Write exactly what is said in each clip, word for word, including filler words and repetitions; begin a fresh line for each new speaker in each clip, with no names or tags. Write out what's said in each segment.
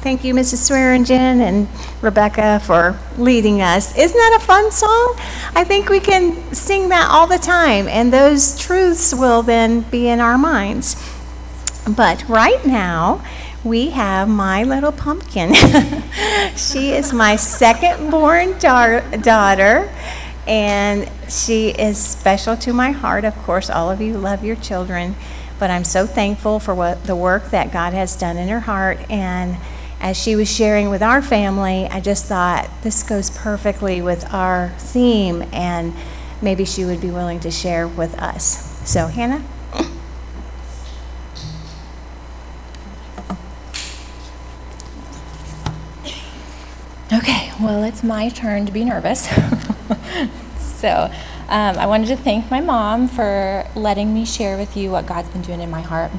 Thank you, Missus Swearingen and Rebecca, for leading us. Isn't that a fun song? I think we can sing that all the time, and those truths will then be in our minds. But right now, we have my little pumpkin. She is my second-born dar- daughter, and she is special to my heart. Of course, all of you love your children, but I'm so thankful for what the work that God has done in her heart. And as she was sharing with our family, I just thought this goes perfectly with our theme, and maybe she would be willing to share with us. So, Hannah?
Okay, well, it's my turn to be nervous. So um, I wanted to thank my mom for letting me share with you what God's been doing in my heart.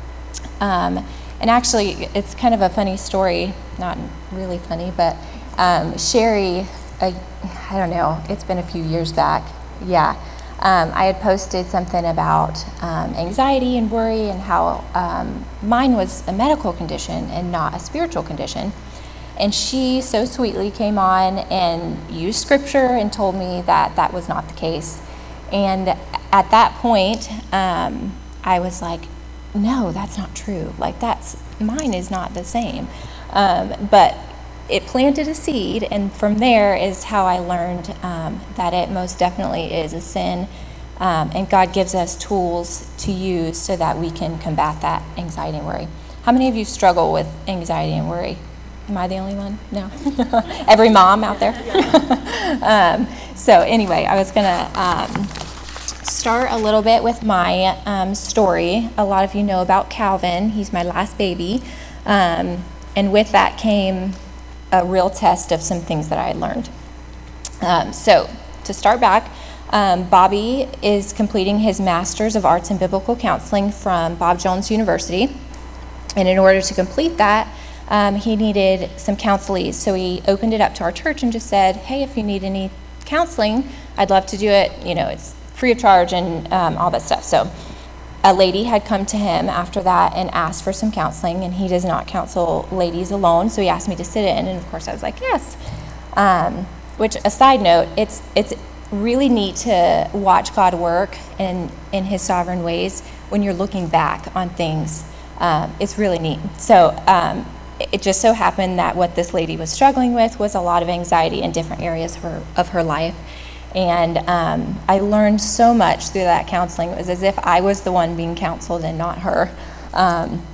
Um, and actually, it's kind of a funny story, not really funny, but um, Sherry, uh, I don't know, it's been a few years back, yeah. Um, I had posted something about um, anxiety and worry, and how um, mine was a medical condition and not a spiritual condition. And she so sweetly came on and used scripture and told me that that was not the case. And at that point, um, I was like, no, that's not true. Like, that's, mine is not the same. Um, but it planted a seed, and from there is how I learned um, that it most definitely is a sin. Um, and God gives us tools to use so that we can combat that anxiety and worry. How many of you struggle with anxiety and worry? Am I the only one? No. Every mom out there? um, so anyway, I was going to um, start a little bit with my um, story. A lot of you know about Calvin. He's my last baby. Um, and with that came a real test of some things that I had learned. Um, so to start back, um, Bobby is completing his Master's of Arts in Biblical Counseling from Bob Jones University. And in order to complete that, Um, he needed some counselees, so he opened it up to our church and just said, hey, if you need any counseling, I'd love to do it. You know, it's free of charge and um, all that stuff. So a lady had come to him after that and asked for some counseling, and he does not counsel ladies alone, so he asked me to sit in, and of course I was like, yes. Um, which, a side note, it's it's really neat to watch God work in, in his sovereign ways when you're looking back on things. Um, it's really neat. So, um, it just so happened that what this lady was struggling with was a lot of anxiety in different areas of her, of her life. And um, I learned so much through that counseling. It was as if I was the one being counseled and not her. Um,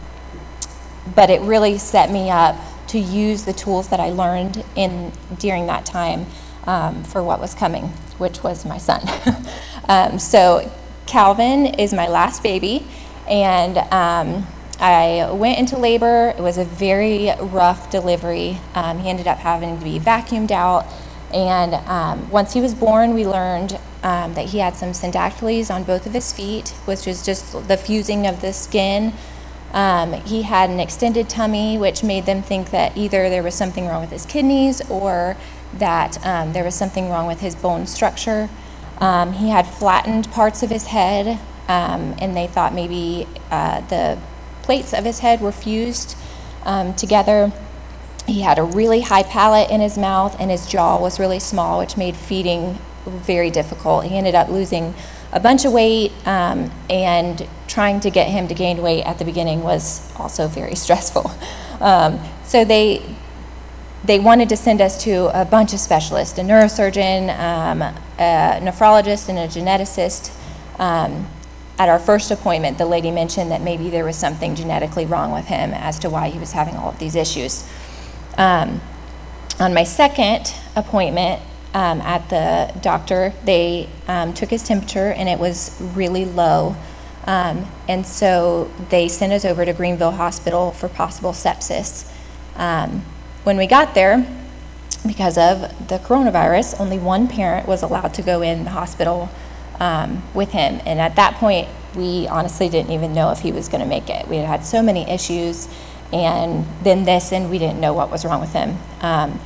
but it really set me up to use the tools that I learned in during that time um, for what was coming, which was my son. um, so Calvin is my last baby, and um, I went into labor. It was a very rough delivery. Um, he ended up having to be vacuumed out. And um, once he was born, we learned um, that he had some syndactyles on both of his feet, which is just the fusing of the skin. Um, he had an extended tummy, which made them think that either there was something wrong with his kidneys or that um, there was something wrong with his bone structure. Um, he had flattened parts of his head, um, and they thought maybe uh, the plates of his head were fused um, together. He had a really high palate in his mouth, and his jaw was really small, which made feeding very difficult. He ended up losing a bunch of weight, um, and trying to get him to gain weight at the beginning was also very stressful. Um, so they they wanted to send us to a bunch of specialists, a neurosurgeon, um, a nephrologist, and a geneticist. Um, At our first appointment, the lady mentioned that maybe there was something genetically wrong with him as to why he was having all of these issues. Um, on my second appointment um, at the doctor, they um, took his temperature, and it was really low. Um, and so they sent us over to Greenville Hospital for possible sepsis. Um, when we got there, because of the coronavirus, only one parent was allowed to go in the hospital Um, with him. And at that point, we honestly didn't even know if he was going to make it. We had had so many issues, and then this, and we didn't know what was wrong with him. Um,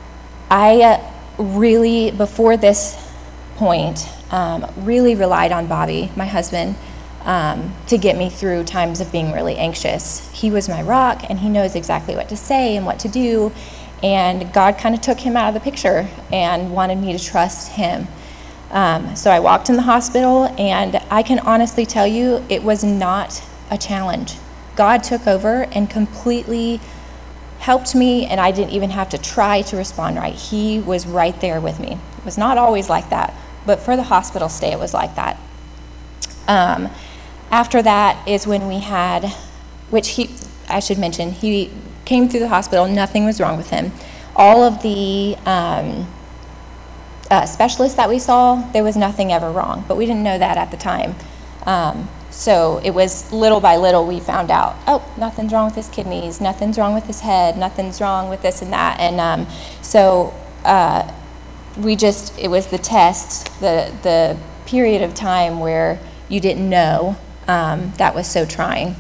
I uh, really, before this point, um, really relied on Bobby, my husband, um, to get me through times of being really anxious. He was my rock, and he knows exactly what to say and what to do. And God kind of took him out of the picture and wanted me to trust him. Um, so I walked in the hospital, and I can honestly tell you it was not a challenge. God took over and completely helped me, and I didn't even have to try to respond right. He was right there with me. It was not always like that, but for the hospital stay, it was like that. Um, after that is when we had, which he, I should mention, he came through the hospital, nothing was wrong with him. All of the um, uh, specialists that we saw, there was nothing ever wrong, but we didn't know that at the time. Um, so it was little by little we found out, oh, nothing's wrong with his kidneys, nothing's wrong with his head, nothing's wrong with this and that. And um, so uh, we just, it was the test, the, the period of time where you didn't know, um, that was so trying.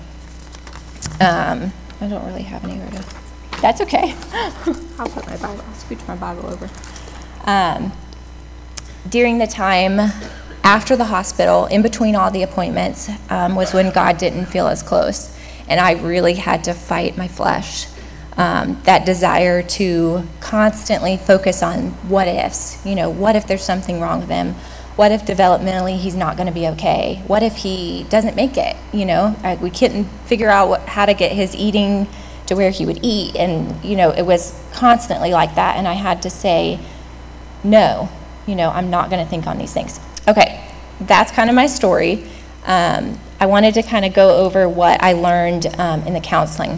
Um, I don't really have anywhere to, that's okay. I'll put my Bible, I'll scooch my Bible over. Um, during the time after the hospital, in between all the appointments, um, was when God didn't feel as close. And I really had to fight my flesh. Um, that desire to constantly focus on what ifs. You know, what if there's something wrong with him? What if developmentally he's not going to be okay? What if he doesn't make it? You know, I, we couldn't figure out what, how to get his eating to where he would eat. And, you know, it was constantly like that. And I had to say, no, you know, I'm not going to think on these things. Okay, that's kind of my story. Um, I wanted to kind of go over what I learned um, in the counseling.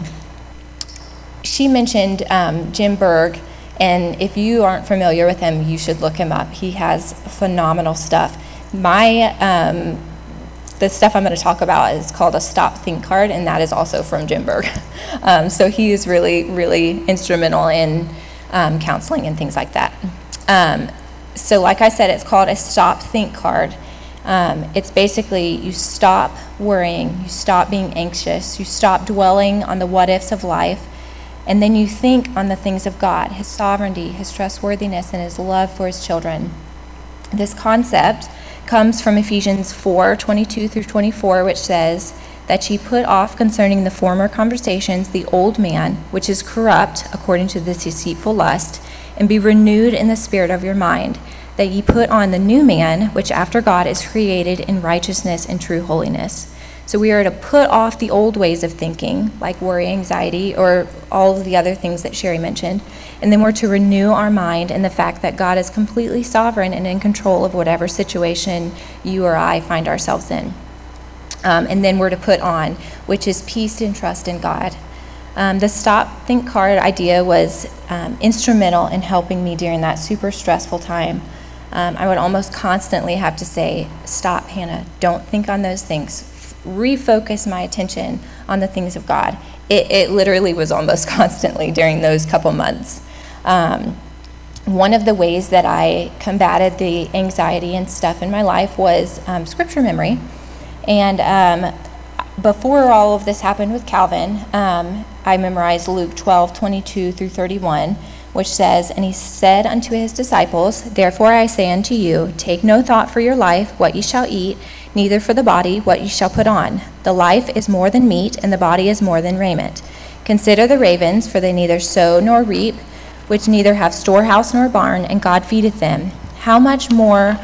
She mentioned um, Jim Berg. And if you aren't familiar with him, you should look him up. He has phenomenal stuff. My, um, the stuff I'm going to talk about is called a Stop Think card, and that is also from Jim Berg. um, so he is really, really instrumental in um, counseling and things like that. Um, so like I said, it's called a Stop Think card. Um, it's basically you stop worrying, you stop being anxious, you stop dwelling on the what ifs of life, and then you think on the things of God, his sovereignty, his trustworthiness, and his love for his children. This concept comes from Ephesians four, twenty-two through twenty-four, which says that ye put off concerning the former conversations the old man, which is corrupt according to this deceitful lust, and be renewed in the spirit of your mind, that ye put on the new man, which after God is created in righteousness and true holiness. So we are to put off the old ways of thinking, like worry, anxiety, or all of the other things that Sherry mentioned. And then we're to renew our mind in the fact that God is completely sovereign and in control of whatever situation you or I find ourselves in. Um, and then we're to put on, which is peace and trust in God. Um, the Stop Think card idea was um, instrumental in helping me during that super stressful time. Um, I would almost constantly have to say, stop, Hannah, don't think on those things. Refocus my attention on the things of God. It, it literally was almost constantly during those couple months. Um, one of the ways that I combated the anxiety and stuff in my life was um, scripture memory. And um, before all of this happened with Calvin, um, I memorized Luke twelve, twenty-two through thirty-one, which says, and he said unto his disciples, therefore I say unto you, take no thought for your life, what ye shall eat, neither for the body what ye shall put on. The life is more than meat, and the body is more than raiment. Consider the ravens, for they neither sow nor reap, which neither have storehouse nor barn, and God feedeth them. How much more,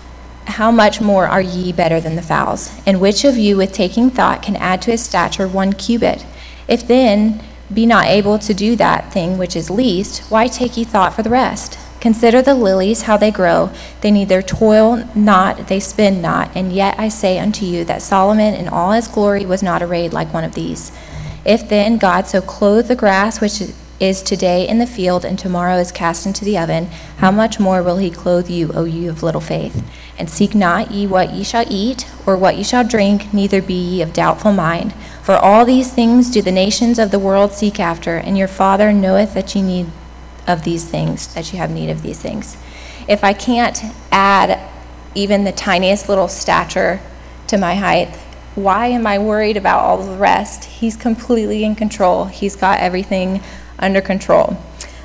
how much more are ye better than the fowls? And which of you with taking thought can add to his stature one cubit? If then be not able to do that thing which is least, why take ye thought for the rest? Consider the lilies, how they grow. They neither toil not, they spin not. And yet I say unto you that Solomon in all his glory was not arrayed like one of these. If then God so clothe the grass which is today in the field and tomorrow is cast into the oven, how much more will he clothe you, O you of little faith? And seek not ye what ye shall eat, or what ye shall drink, neither be ye of doubtful mind. For all these things do the nations of the world seek after, and your Father knoweth that ye need of these things, that you have need of these things. If I can't add even the tiniest little stature to my height, why am I worried about all the rest? He's completely in control. He's got everything under control.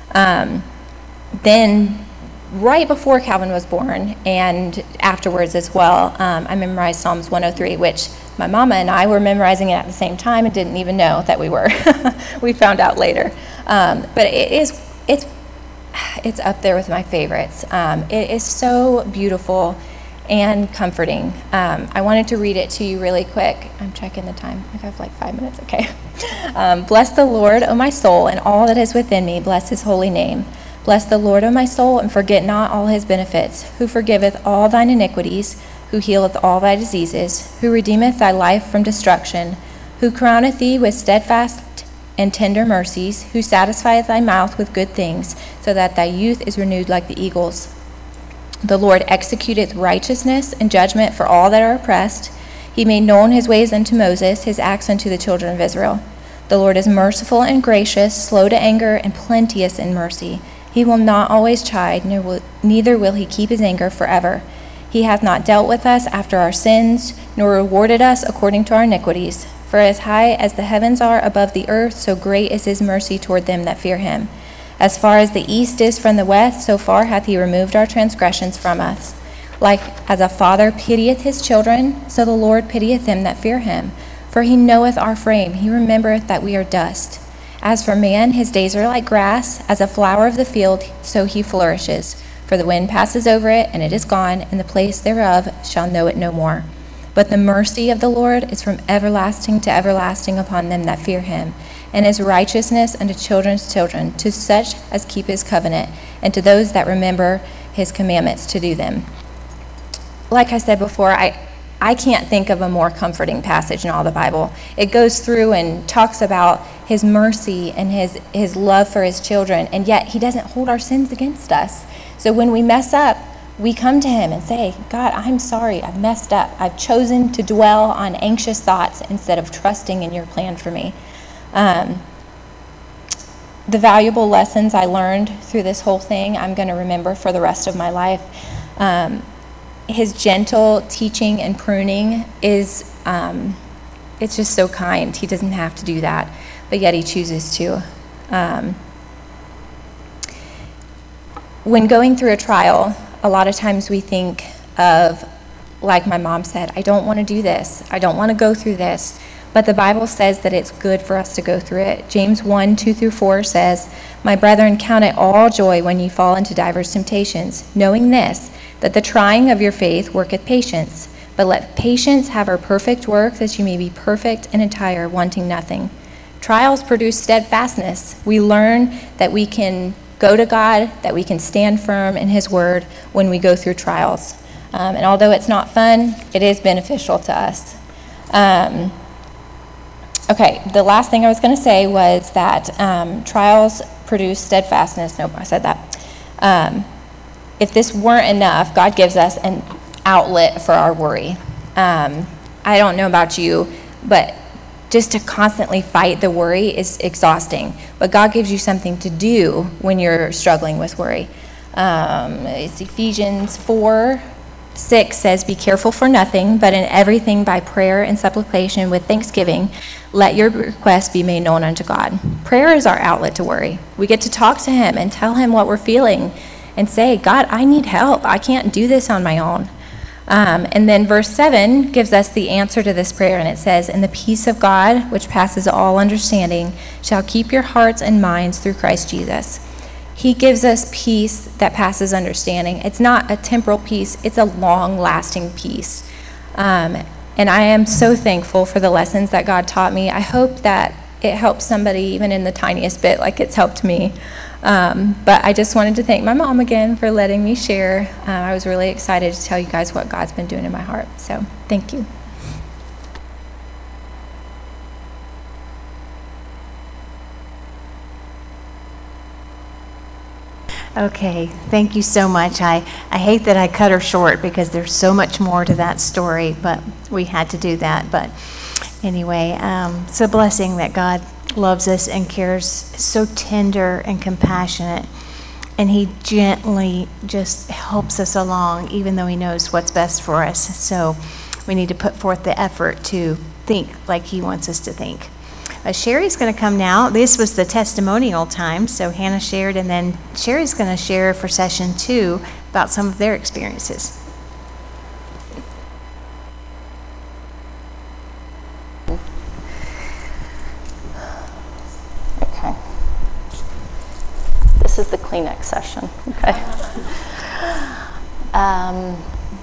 Um, then right before Calvin was born, and afterwards as well, um, I memorized Psalms one oh three, which my mama and I were memorizing it at the same time and didn't even know that we were. We found out later. Um, but it is, it's, it's up there with my favorites. Um, it is so beautiful and comforting. Um, I wanted to read it to you really quick. I'm checking the time. I have like five minutes, okay. Um, Bless the Lord, O my soul, and all that is within me. Bless his holy name. Bless the Lord, O my soul, and forget not all his benefits, who forgiveth all thine iniquities, who healeth all thy diseases, who redeemeth thy life from destruction, who crowneth thee with steadfast and tender mercies, who satisfieth thy mouth with good things, so that thy youth is renewed like the eagles. The Lord executeth righteousness and judgment for all that are oppressed. He made known his ways unto Moses, his acts unto the children of Israel. The Lord is merciful and gracious, slow to anger, and plenteous in mercy. He will not always chide, nor will, neither will he keep his anger forever. He hath not dealt with us after our sins, nor rewarded us according to our iniquities. For as high as the heavens are above the earth, so great is his mercy toward them that fear him. As far as the east is from the west, so far hath he removed our transgressions from us. Like as a father pitieth his children, so the Lord pitieth them that fear him. For he knoweth our frame, he remembereth that we are dust. As for man, his days are like grass, as a flower of the field, so he flourishes. For the wind passes over it, and it is gone, and the place thereof shall know it no more. But the mercy of the Lord is from everlasting to everlasting upon them that fear him, and his righteousness unto children's children, to such as keep his covenant, and to those that remember his commandments to do them. Like I said before, I, I can't think of a more comforting passage in all the Bible. It goes through and talks about his mercy and his, his love for his children, and yet he doesn't hold our sins against us. So when we mess up, we come to him and say, God, I'm sorry, I've messed up. I've chosen to dwell on anxious thoughts instead of trusting in your plan for me. Um, the valuable lessons I learned through this whole thing, I'm going to remember for the rest of my life. Um, his gentle teaching and pruning is, um, it's just so kind. He doesn't have to do that, but yet he chooses to. Um, when going through a trial, a lot of times we think of, like my mom said, I don't want to do this. I don't want to go through this. But the Bible says that it's good for us to go through it. James one, two through four says, My brethren, count it all joy when ye fall into divers temptations, knowing this, that the trying of your faith worketh patience. But let patience have her perfect work, that you may be perfect and entire, wanting nothing. Trials produce steadfastness. We learn that we can go to God, that we can stand firm in his word when we go through trials. Um, and although it's not fun, it is beneficial to us. Um, Okay, the last thing I was going to say was that um, trials produce steadfastness. Nope, I said that. Um, if this weren't enough, God gives us an outlet for our worry. Um, I don't know about you, but just to constantly fight the worry is exhausting. But God gives you something to do when you're struggling with worry. Um, it's Ephesians four. six says, Be careful for nothing, but in everything by prayer and supplication with thanksgiving, let your requests be made known unto God. Prayer is our outlet to worry. We get to talk to him and tell him what we're feeling and say, God, I need help. I can't do this on my own. Um, and then verse seven gives us the answer to this prayer, and it says, And the peace of God, which passes all understanding, shall keep your hearts and minds through Christ Jesus. He gives us peace that passes understanding. It's not a temporal peace, it's a long-lasting peace. Um, and I am so thankful for the lessons that God taught me. I hope that it helps somebody even in the tiniest bit like it's helped me. Um, but I just wanted to thank my mom again for letting me share. Uh, I was really excited to tell you guys what God's been doing in my heart. So thank you.
Okay, thank you so much. I, I hate that I cut her short because there's so much more to that story, but we had to do that. But anyway, um, it's a blessing that God loves us and cares, so tender and compassionate, and he gently just helps us along even though he knows what's best for us. So we need to put forth the effort to think like he wants us to think. Uh, Sherry's going to come now. This was the testimonial time, so Hannah shared, and then Sherry's going to share for session two about some of their experiences.
this is the Kleenex session, okay? um,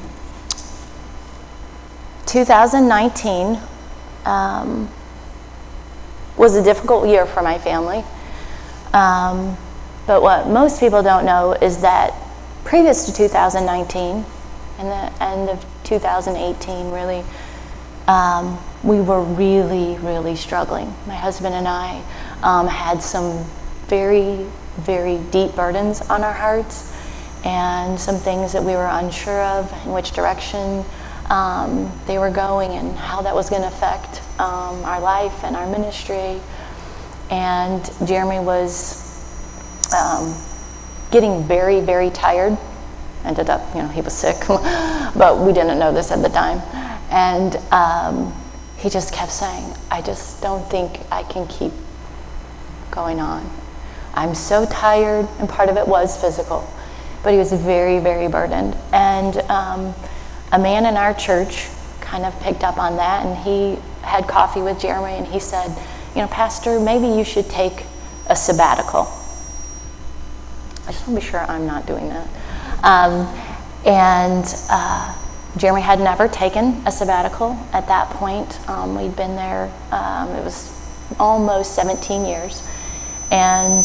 two thousand nineteen um, was a difficult year for my family. Um, but what most people don't know is that previous to two thousand nineteen, and the end of two thousand eighteen really, um, we were really, really struggling. My husband and I um, had some very, very deep burdens on our hearts, and some things that we were unsure of, in which direction um, they were going and how that was going to affect um, our life and our ministry. And Jeremy was um, getting very, very tired. Ended up, you know, he was sick, but we didn't know this at the time. And um, he just kept saying, I just don't think I can keep going on. I'm so tired, and part of it was physical, but he was very, very burdened. And um, a man in our church kind of picked up on that, and he had coffee with Jeremy, and he said, you know, Pastor, maybe you should take a sabbatical. I just want to be sure I'm not doing that. Um, and uh, Jeremy had never taken a sabbatical at that point. Um, we'd been there, um, it was almost seventeen years. And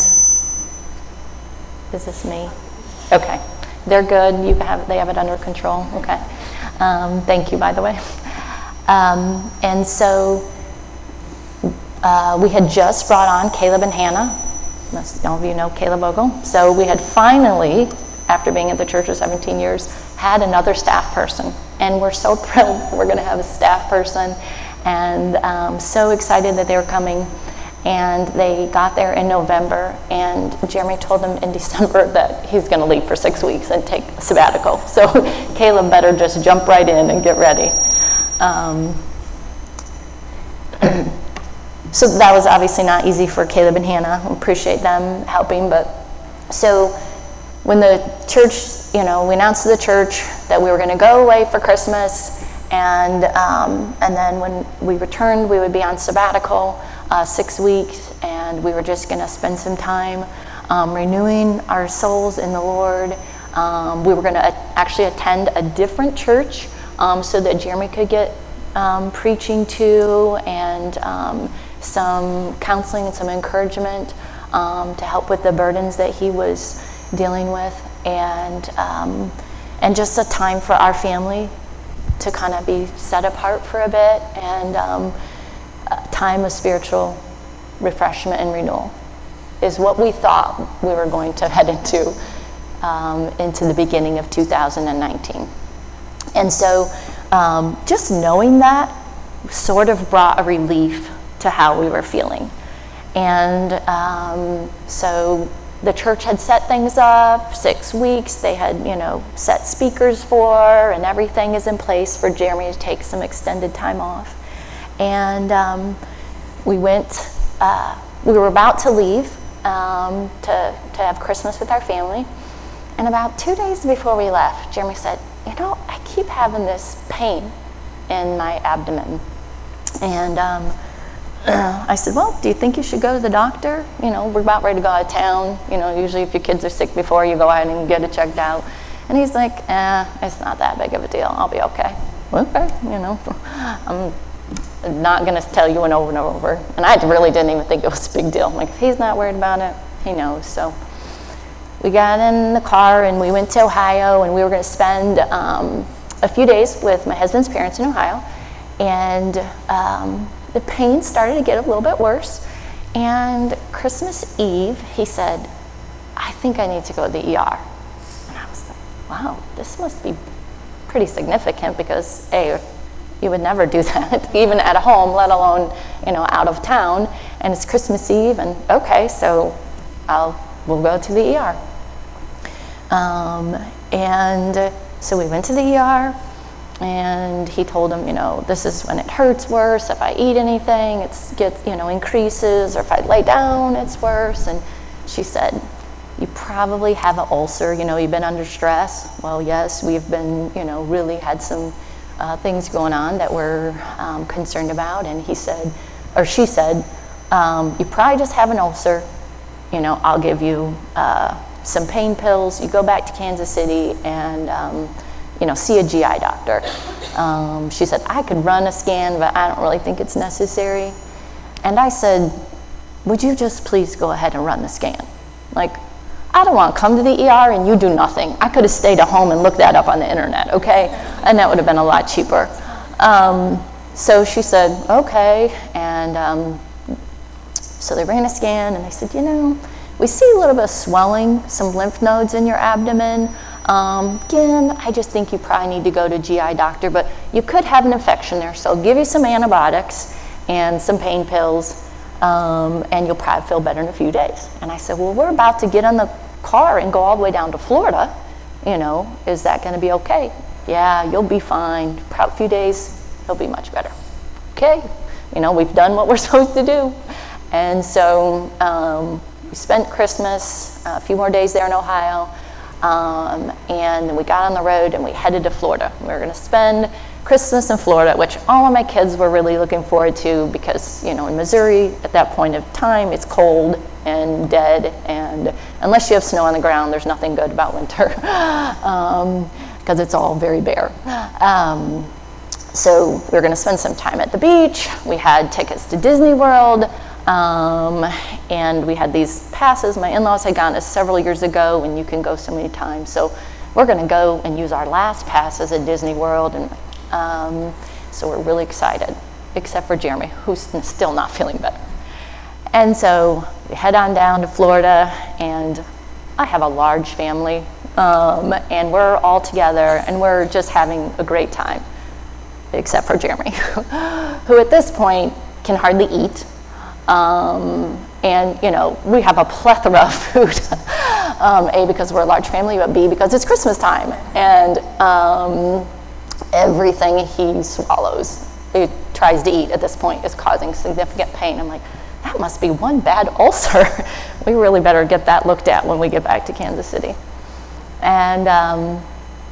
is this me? Okay, they're good. You have, they have it under control. Okay, um, thank you, by the way. Um, and so uh, we had just brought on Caleb and Hannah. Most all of you know Caleb Ogle. So we had finally, after being at the church for seventeen years, had another staff person. And we're so thrilled we're going to have a staff person, and um, so excited that they were coming. And they got there in November, and Jeremy told them in December that he's going to leave for six weeks and take a sabbatical. So Caleb better just jump right in and get ready. Um, so that was obviously not easy for Caleb and Hannah. I appreciate them helping. But so when the church, you know, we announced to the church that we were going to go away for Christmas, and um, and then when we returned, we would be on sabbatical. Uh, six weeks, and we were just going to spend some time um, renewing our souls in the Lord. Um, we were going to a- actually attend a different church um, so that Jeremy could get um, preaching to, and um, some counseling and some encouragement um, to help with the burdens that he was dealing with, and um, and just a time for our family to kind of be set apart for a bit, and um, time of spiritual refreshment and renewal is what we thought we were going to head into um, into the beginning of two thousand nineteen. And so um, just knowing that sort of brought a relief to how we were feeling. And um, so the church had set things up, six weeks, they had, you know, set speakers for, and everything is in place for Jeremy to take some extended time off. And um, we went, uh, we were about to leave um, to, to have Christmas with our family. And about two days before we left, Jeremy said, you know, I keep having this pain in my abdomen. And um, I said, well, do you think you should go to the doctor? You know, we're about ready to go out of town. You know, usually if your kids are sick before, you go out and get it checked out. And he's like, eh, it's not that big of a deal. I'll be okay. Okay, you know, I'm not going to tell you and over and over. And I really didn't even think it was a big deal. I'm like, if he's not worried about it, he knows. So we got in the car and we went to Ohio, and we were going to spend um, a few days with my husband's parents in Ohio. And um, the pain started to get a little bit worse. And Christmas Eve, he said, I think I need to go to the E R. And I was like, wow, this must be pretty significant, because A, you would never do that, even at home, let alone, you know, out of town. And it's Christmas Eve, and okay, so I'll we'll go to the E R. Um, and so we went to the E R, and he told him, you know, this is when it hurts worse. If I eat anything, it's gets, you know, increases, or if I lay down, it's worse. And she said, you probably have an ulcer. You know, you've been under stress. Well, yes, we've been, you know, really had some Uh, things going on that we're um, concerned about. And he said, or she said, um, you probably just have an ulcer, you know, I'll give you uh, some pain pills. You go back to Kansas City and, um, you know, see a G I doctor. Um, she said, I could run a scan, but I don't really think it's necessary. And I said, would you just please go ahead and run the scan? Like, I don't want to come to the E R and you do nothing. I could have stayed at home and looked that up on the internet, okay? And that would have been a lot cheaper. Um, so she said, okay. And um, so they ran a scan and they said, you know, we see a little bit of swelling, some lymph nodes in your abdomen. Um, again, I just think you probably need to go to a G I doctor, but you could have an infection there. So I'll give you some antibiotics and some pain pills. Um, and you'll probably feel better in a few days. And I said, well, we're about to get on the car and go all the way down to Florida. You know, is that going to be okay? Yeah, you'll be fine. Probably a few days, you'll be much better. Okay, you know, we've done what we're supposed to do. And so um, we spent Christmas, uh, a few more days there in Ohio, um, and we got on the road and we headed to Florida. We were going to spend Christmas in Florida, which all of my kids were really looking forward to because, you know, in Missouri at that point of time, it's cold and dead, and unless you have snow on the ground, there's nothing good about winter because um, it's all very bare. Um, so we were going to spend some time at the beach. We had tickets to Disney World, um, and we had these passes. My in-laws had gotten us several years ago, and you can go so many times. So we're going to go and use our last passes at Disney World, and Um, so we're really excited, except for Jeremy, who's still not feeling better. And so we head on down to Florida, and I have a large family, um, and we're all together, and we're just having a great time, except for Jeremy, who at this point can hardly eat. Um, and, you know, we have a plethora of food, um, A, because we're a large family, but B, because it's Christmas time. And um, everything he swallows, he tries to eat at this point, is causing significant pain. I'm like, that must be one bad ulcer. We really better get that looked at when we get back to Kansas City. And um,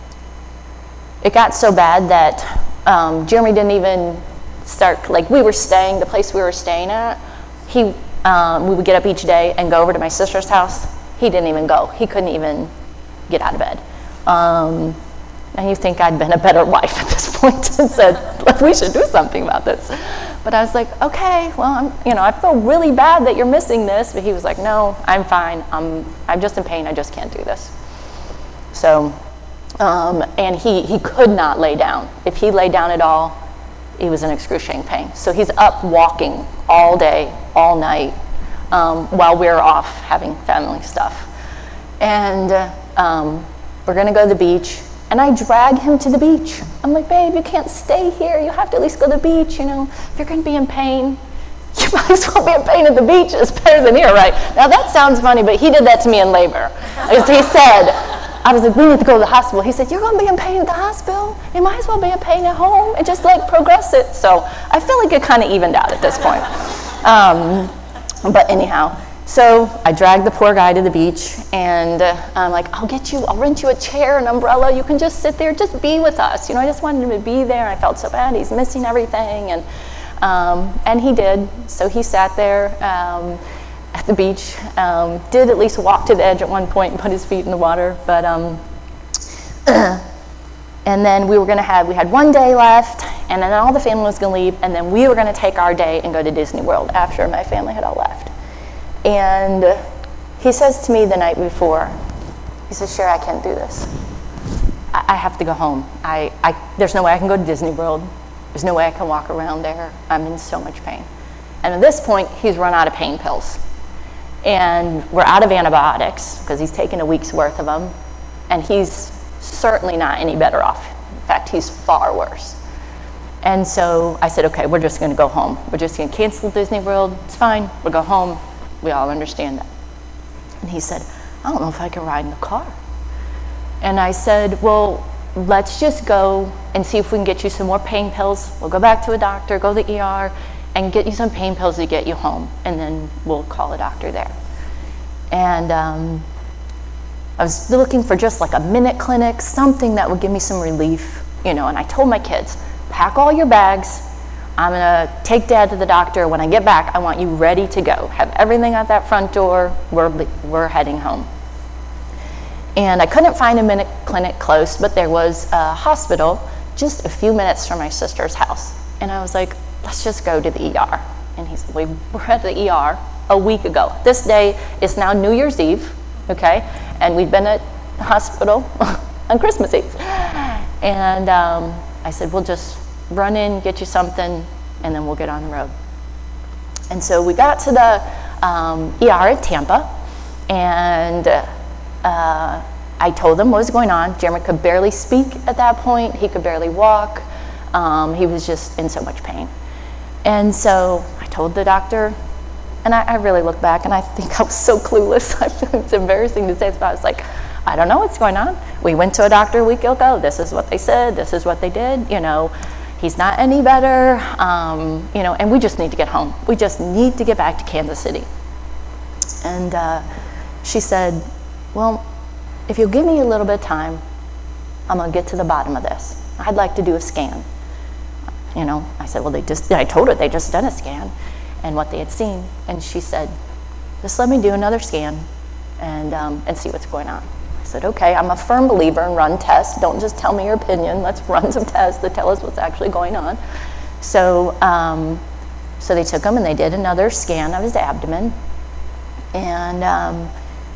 it got so bad that um, Jeremy didn't even start, like we were staying, the place we were staying at, he, um, we would get up each day and go over to my sister's house. He didn't even go. He couldn't even get out of bed. Um, And you think I'd been a better wife at this point and said, look, we should do something about this. But I was like, okay, well, I'm, you know, I feel really bad that you're missing this. But he was like, no, I'm fine. I'm, I'm just in pain. I just can't do this. So, um, and he, he could not lay down. If he lay down at all, he was in excruciating pain. So he's up walking all day, all night, um, while we're off having family stuff. And uh, um, we're going to go to the beach. And I drag him to the beach. I'm like, babe, you can't stay here. You have to at least go to the beach, you know. If you're going to be in pain, you might as well be in pain at the beach. It's better than here, right? Now, that sounds funny, but he did that to me in labor. As he said, I was like, we need to go to the hospital. He said, you're going to be in pain at the hospital? You might as well be in pain at home and just, like, progress it. So I feel like it kind of evened out at this point. Um, but anyhow. So I dragged the poor guy to the beach, and uh, I'm like, I'll get you, I'll rent you a chair, an umbrella. You can just sit there, just be with us. You know, I just wanted him to be there, and I felt so bad. He's missing everything, and um, and he did. So he sat there um, at the beach, um, did at least walk to the edge at one point and put his feet in the water. But um, and then we were going to have, we had one day left, and then all the family was going to leave, and then we were going to take our day and go to Disney World after my family had all left. And he says to me the night before, he says, Sherry, I can't do this. I, I have to go home. I, I, there's no way I can go to Disney World. There's no way I can walk around there. I'm in so much pain. And at this point, he's run out of pain pills. And we're out of antibiotics, because he's taken a week's worth of them. And he's certainly not any better off. In fact, he's far worse. And so I said, okay, we're just going to go home. We're just going to cancel Disney World. It's fine. We'll go home. We all understand that. And he said, I don't know if I can ride in the car. And I said, well, let's just go and see if we can get you some more pain pills. We'll go back to a doctor, go to the E R, and get you some pain pills to get you home. And then we'll call a doctor there. And um, I was looking for just like a minute clinic, something that would give me some relief, you know. And I told my kids, pack all your bags. I'm gonna take Dad to the doctor. When I get back, I want you ready to go. Have everything at that front door. We're, we're heading home. And I couldn't find a minute clinic close, but there was a hospital just a few minutes from my sister's house. And I was like, let's just go to the E R. And he said, we were at the E R a week ago. This day is now New Year's Eve, okay? And we've been at the hospital on Christmas Eve. And um, I said, we'll just run in, get you something, and then we'll get on the road. And so we got to the um, E R at Tampa, and uh, I told them what was going on. Jeremy could barely speak at that point. He could barely walk. Um, he was just in so much pain. And so I told the doctor, and I, I really look back, and I think I was so clueless. I feel it's embarrassing to say this, but I was like, I don't know what's going on. We went to a doctor a week ago. This is what they said. This is what they did. You know, he's not any better. Um, you know, and we just need to get home. We just need to get back to Kansas City. And uh, she said, well, if you'll give me a little bit of time, I'm gonna get to the bottom of this. I'd like to do a scan. You know, I said, well, they just, I told her they just done a scan and what they had seen. And she said, just let me do another scan and um, and see what's going on. I said, okay, I'm a firm believer in run tests. Don't just tell me your opinion. Let's run some tests that tell us what's actually going on. So, um, so they took him and they did another scan of his abdomen. And um,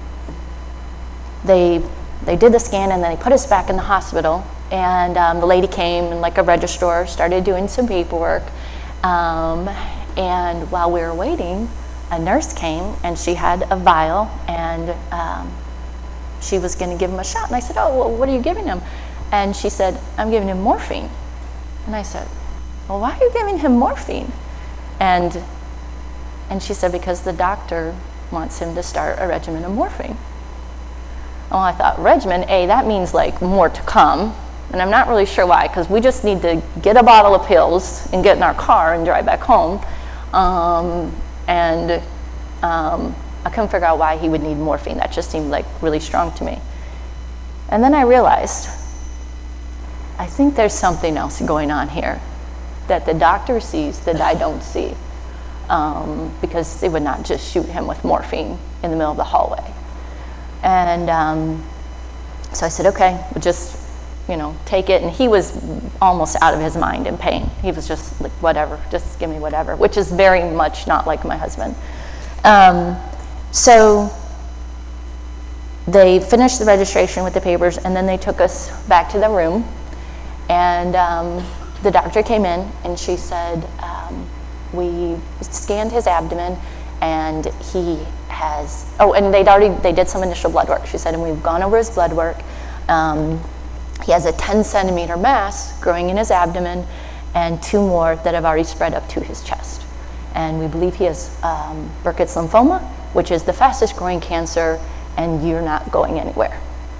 they they did the scan and then they put us back in the hospital. And um, the lady came and like a registrar started doing some paperwork. Um, and while we were waiting, a nurse came and she had a vial and um, she was gonna give him a shot. And I said, oh, well, what are you giving him? And she said, I'm giving him morphine. And I said, well, why are you giving him morphine? And, and she said, because the doctor wants him to start a regimen of morphine. Oh, I thought, regimen, A, that means like more to come. And I'm not really sure why, because we just need to get a bottle of pills and get in our car and drive back home. Um, and um, I couldn't figure out why he would need morphine. That just seemed like really strong to me. And then I realized, I think there's something else going on here that the doctor sees that I don't see. Um, because they would not just shoot him with morphine in the middle of the hallway. And um, so I said, okay, we'll just, you know, take it. And he was almost out of his mind in pain. He was just like, whatever, just give me whatever, which is very much not like my husband. Um, so they finished the registration with the papers, and then they took us back to the room. And um, the doctor came in, and she said, um, we scanned his abdomen, and he has, oh, and they'd already, they did some initial blood work. She said, and we've gone over his blood work. Um, he has a ten centimeter mass growing in his abdomen and two more that have already spread up to his chest. And we believe he has um, Burkitt's lymphoma, which is the fastest growing cancer, and you're not going anywhere.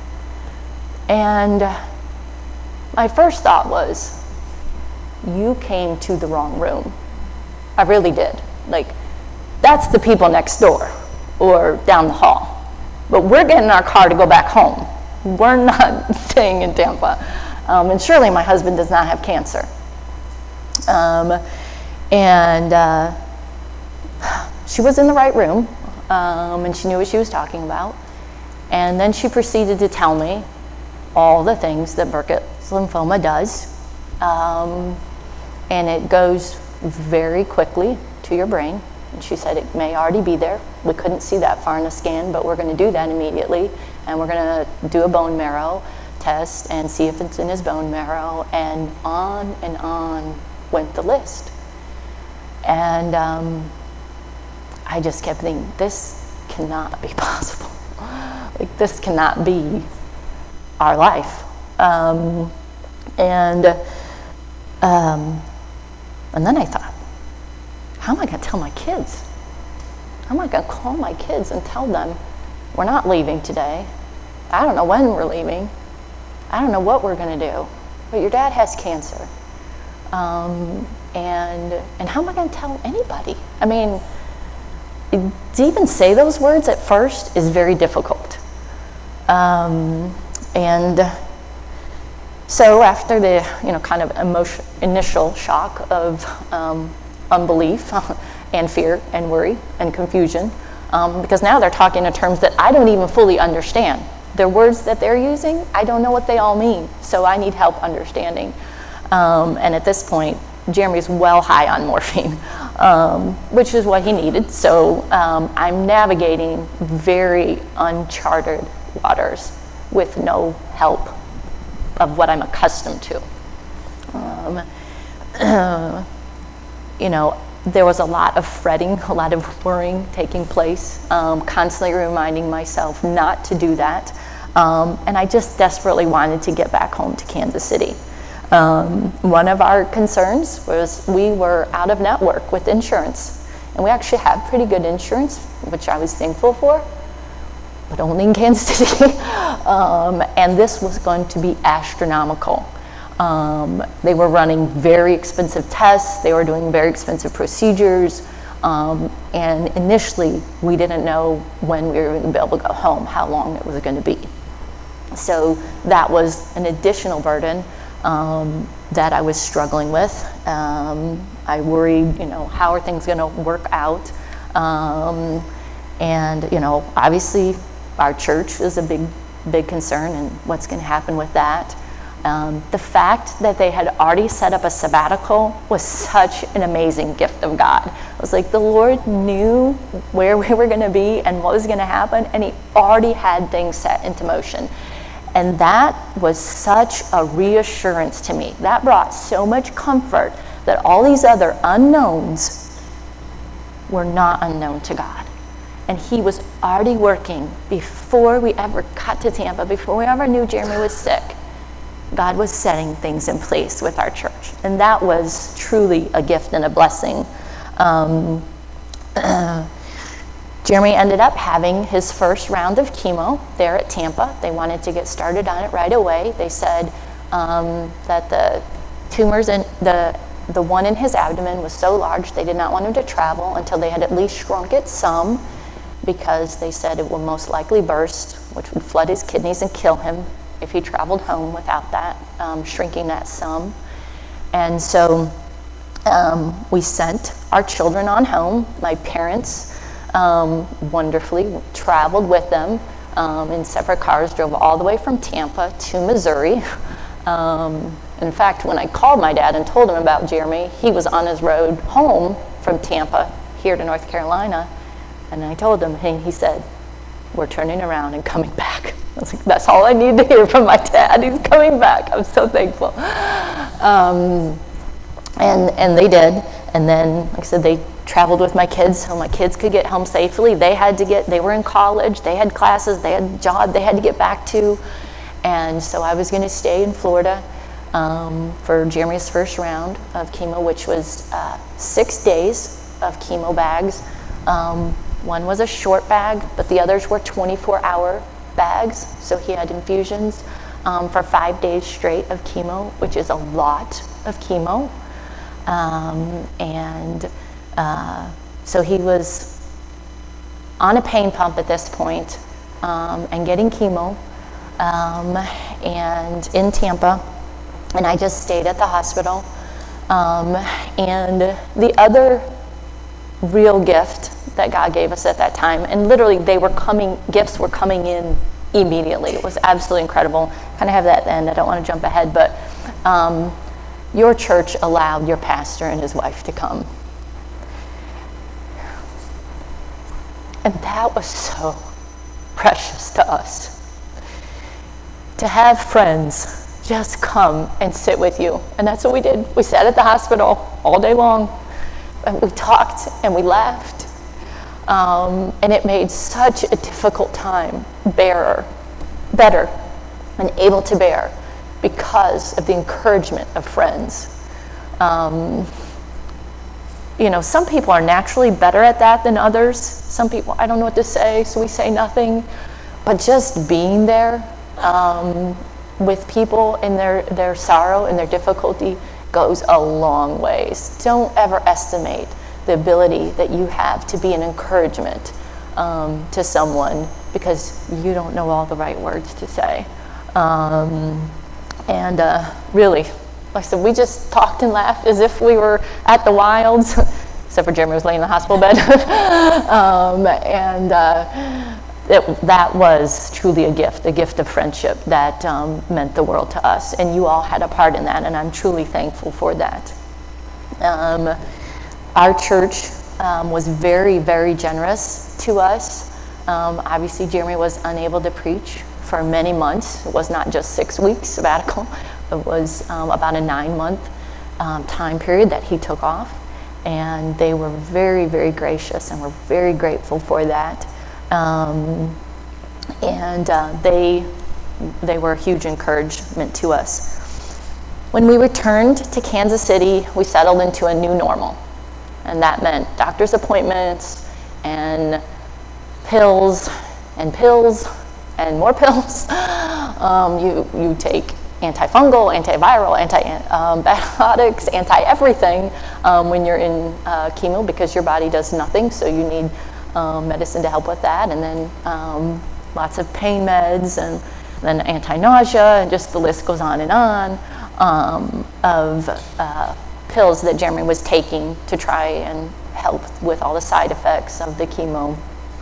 And my first thought was, you came to the wrong room. I really did. Like, that's the people next door or down the hall. But we're getting our car to go back home. We're not staying in Tampa. Um, and surely my husband does not have cancer. Um, and uh, she was in the right room, um, and she knew what she was talking about. And then she proceeded to tell me all the things that Burkitt's lymphoma does. Um, and it goes very quickly to your brain. And she said it may already be there. We couldn't see that far in the scan, but we're going to do that immediately. And we're going to do a bone marrow test and see if it's in his bone marrow. And on and on went the list. And um, I just kept thinking, this cannot be possible. Like, this cannot be our life. Um, and um, and then I thought, how am I going to tell my kids? How am I going to call my kids and tell them we're not leaving today? I don't know when we're leaving. I don't know what we're going to do. But your dad has cancer. Um, and and how am I going to tell anybody? I mean, it, to even say those words at first is very difficult. Um, and So after the, you know, kind of emotion, initial shock of um, unbelief and fear and worry and confusion, um, because now they're talking in terms that I don't even fully understand. Their words that they're using, I don't know what they all mean, so I need help understanding. Um, and at this point, Jeremy's well high on morphine, um, which is what he needed. So um, I'm navigating very uncharted waters with no help of what I'm accustomed to. Um, uh, you know, there was a lot of fretting, a lot of worrying taking place, um, constantly reminding myself not to do that. Um, and I just desperately wanted to get back home to Kansas City. Um, one of our concerns was we were out of network with insurance. And we actually had pretty good insurance, which I was thankful for, but only in Kansas City. um, and this was going to be astronomical. Um, they were running very expensive tests, they were doing very expensive procedures, um, and initially we didn't know when we were going to be able to go home, how long it was going to be. So that was an additional burden um, that I was struggling with. Um, I worried, you know, how are things going to work out? Um, and, you know, obviously our church is a big, big concern, and what's going to happen with that. Um, the fact that they had already set up a sabbatical was such an amazing gift of God. It was like the Lord knew where we were going to be and what was going to happen, and he already had things set into motion. And that was such a reassurance to me. That brought so much comfort that all these other unknowns were not unknown to God. And he was already working before we ever got to Tampa, before we ever knew Jeremy was sick. God was setting things in place with our church. And that was truly a gift and a blessing. Um, uh, Jeremy ended up having his first round of chemo there at Tampa. They wanted to get started on it right away. They said um, that the tumors in the the one in his abdomen was so large they did not want him to travel until they had at least shrunk it some, because they said it will most likely burst, which would flood his kidneys and kill him if he traveled home without that, um, shrinking that some. And so um, we sent our children on home. My parents um, wonderfully traveled with them um, in separate cars, drove all the way from Tampa to Missouri. Um, in fact, when I called my dad and told him about Jeremy, he was on his road home from Tampa here to North Carolina. And I told him, and he said, "We're turning around and coming back." I was like, that's all I need to hear from my dad. He's coming back. I'm so thankful. Um, and and they did. And then, like I said, they traveled with my kids so my kids could get home safely. They had to get, they were in college, they had classes, they had a job they had to get back to. And so I was going to stay in Florida um, for Jeremy's first round of chemo, which was uh, six days of chemo bags. Um, one was a short bag, but the others were twenty-four hour bags. So he had infusions um, for five days straight of chemo, which is a lot of chemo. Um, and uh, so he was on a pain pump at this point, um, and getting chemo, um, and in Tampa, and I just stayed at the hospital. Um, and the other real gift that God gave us at that time, and literally they were coming, gifts were coming in immediately. It was absolutely incredible. Kind of have that at the end. I don't want to jump ahead, but um, your church allowed your pastor and his wife to come. And that was so precious to us. To have friends just come and sit with you. And that's what we did. We sat at the hospital all day long, and we talked and we laughed. Um, and it made such a difficult time bearer, better and able to bear because of the encouragement of friends. Um, you know, some people are naturally better at that than others. Some people, I don't know what to say, so we say nothing. But just being there um, with people in their, their sorrow and their difficulty goes a long ways. Don't ever estimate the ability that you have to be an encouragement um, to someone because you don't know all the right words to say. Um, And uh, really, like I said, we just talked and laughed as if we were at the wilds, except for Jeremy was laying in the hospital bed. um, and uh, it, that was truly a gift, a gift of friendship that um, meant the world to us. And you all had a part in that, and I'm truly thankful for that. Um, our church um, was very, very generous to us. Um, obviously, Jeremy was unable to preach for many months. It was not just six weeks sabbatical. It was um, about a nine-month um, time period that he took off. And they were very, very gracious, and we're very grateful for that. Um, and uh, they, they were a huge encouragement to us. When we returned to Kansas City, we settled into a new normal. And that meant doctor's appointments and pills and pills and more pills. Um, you, you take antifungal, antiviral, antibiotics, anti-everything um, when you're in uh, chemo, because your body does nothing, so you need um, medicine to help with that, and then um, lots of pain meds, and then anti-nausea, and just the list goes on and on um, of uh, pills that Jeremy was taking to try and help with all the side effects of the chemo.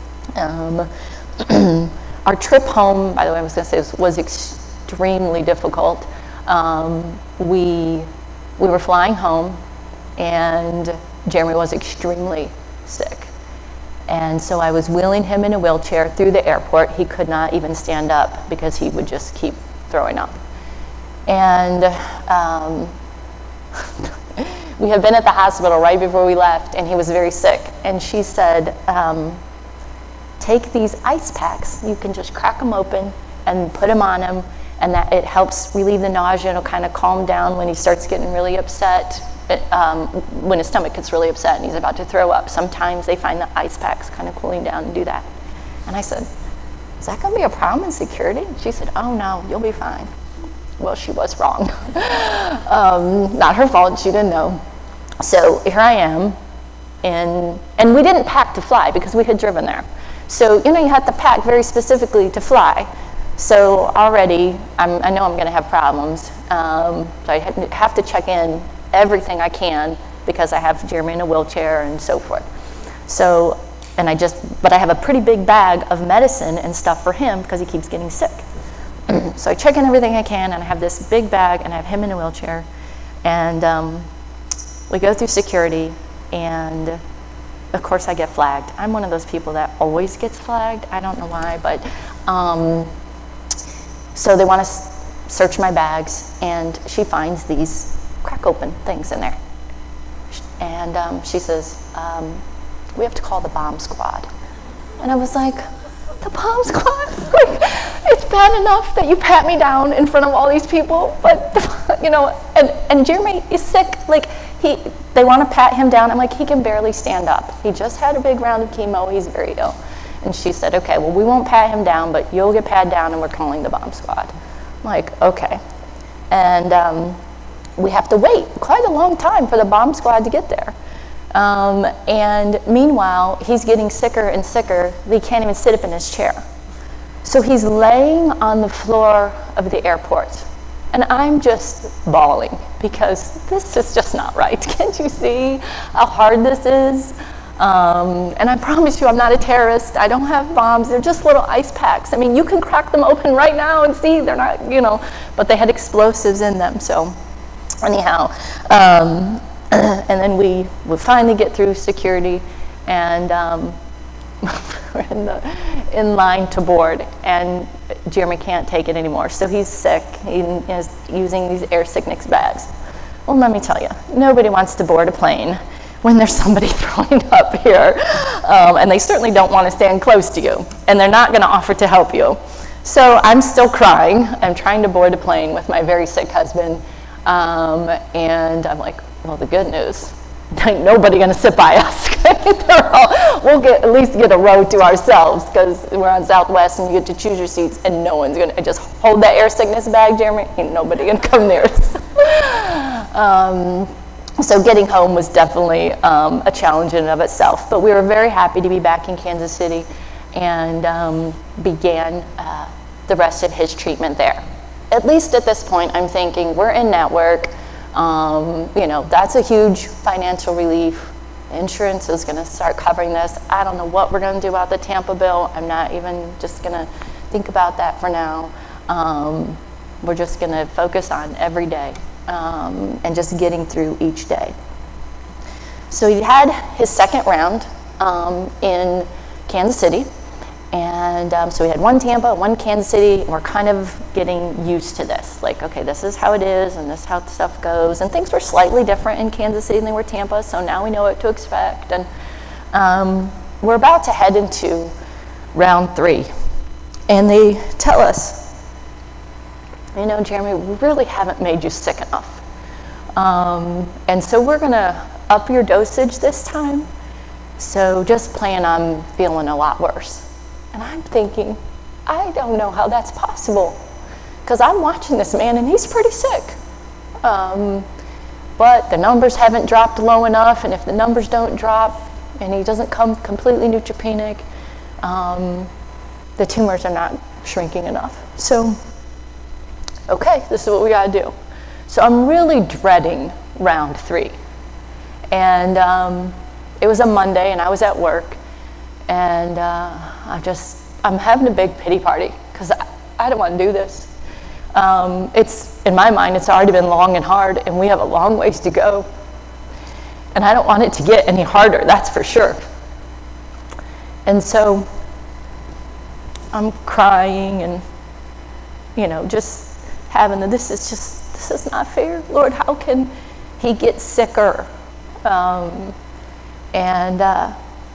Um, our trip home, by the way, I was going to say, was, was extremely difficult. Um, we we were flying home, and Jeremy was extremely sick. And so I was wheeling him in a wheelchair through the airport. He could not even stand up because he would just keep throwing up. And um, we had been at the hospital right before we left, and he was very sick. And she said, um, take these ice packs. You can just crack them open and put them on him, and that it helps relieve the nausea. It'll kind of calm down when he starts getting really upset, it, um, when his stomach gets really upset and he's about to throw up. Sometimes they find the ice packs kind of cooling down and do that. And I said, is that going to be a problem in security? And she said, oh no, you'll be fine. Well, she was wrong. um, not her fault, she didn't know. So here I am, in, and we didn't pack to fly because we had driven there. So, you know, you have to pack very specifically to fly. So already, I'm, I know I'm going to have problems. Um, so I have to check in everything I can because I have Jeremy in a wheelchair and so forth. So, and I just, but I have a pretty big bag of medicine and stuff for him because he keeps getting sick. So I check in everything I can, and I have this big bag, and I have him in a wheelchair. And um, we go through security, and of course I get flagged. I'm one of those people that always gets flagged. I don't know why, but um, so they want to s- search my bags, and she finds these crack open things in there. And um, she says, um, we have to call the bomb squad. And I was like, the bomb squad? Like, it's bad enough that you pat me down in front of all these people, but, you know, and, and Jeremy is sick. Like, he, they want to pat him down. I'm like, he can barely stand up. He just had a big round of chemo. He's very ill. And she said, okay, well, we won't pat him down, but you'll get patted down, and we're calling the bomb squad. I'm like, okay. And um, we have to wait quite a long time for the bomb squad to get there. Um, and meanwhile, he's getting sicker and sicker. He can't even sit up in his chair. So he's laying on the floor of the airport. And I'm just bawling because this is just not right. Can't you see how hard this is? Um, and I promise you, I'm not a terrorist. I don't have bombs. They're just little ice packs. I mean, you can crack them open right now and see they're not, you know, but they had explosives in them. So anyhow, um, and then we would finally get through security, and um, we're in, the, in line to board, and Jeremy can't take it anymore. So he's sick. He is using these air sickness bags. Well, let me tell you, nobody wants to board a plane when there's somebody throwing up here. Um, and they certainly don't want to stand close to you, and they're not going to offer to help you. So I'm still crying. I'm trying to board a plane with my very sick husband. Um, and I'm like, well, the good news, ain't nobody going to sit by us. all, we'll get at least get a row to ourselves because we're on Southwest and you get to choose your seats, and no one's going to just hold that air sickness bag, Jeremy. Ain't nobody going to come near us. um, so getting home was definitely um, a challenge in and of itself. But we were very happy to be back in Kansas City and um, began uh, the rest of his treatment there. at least at this point, I'm thinking we're in network. Um, you know, that's a huge financial relief. Insurance is going to start covering this. I don't know what we're going to do about the Tampa bill. I'm not even just going to think about that for now. Um, we're just going to focus on every day um, and just getting through each day. So he had his second round um, in Kansas City. And um, so we had one Tampa, one Kansas City, and we're kind of getting used to this. Like, okay, this is how it is, and this is how stuff goes. And things were slightly different in Kansas City than they were Tampa, so now we know what to expect. And um, we're about to head into round three. And they tell us, you know, Jeremy, we really haven't made you sick enough. Um, and so we're going to up your dosage this time. So just plan on feeling a lot worse. And I'm thinking, I don't know how that's possible, because I'm watching this man and he's pretty sick. Um, but the numbers haven't dropped low enough, and if the numbers don't drop and he doesn't come completely neutropenic, um, the tumors are not shrinking enough. So, okay, this is what we gotta do. So I'm really dreading round three. And um, it was a Monday and I was at work. And uh, I just, I'm having a big pity party because I, I don't want to do this. Um, it's, in my mind, it's already been long and hard, and we have a long ways to go. And I don't want it to get any harder, that's for sure. And so I'm crying and, you know, just having the, this is just, this is not fair. Lord, how can he get sicker? Um, and, uh,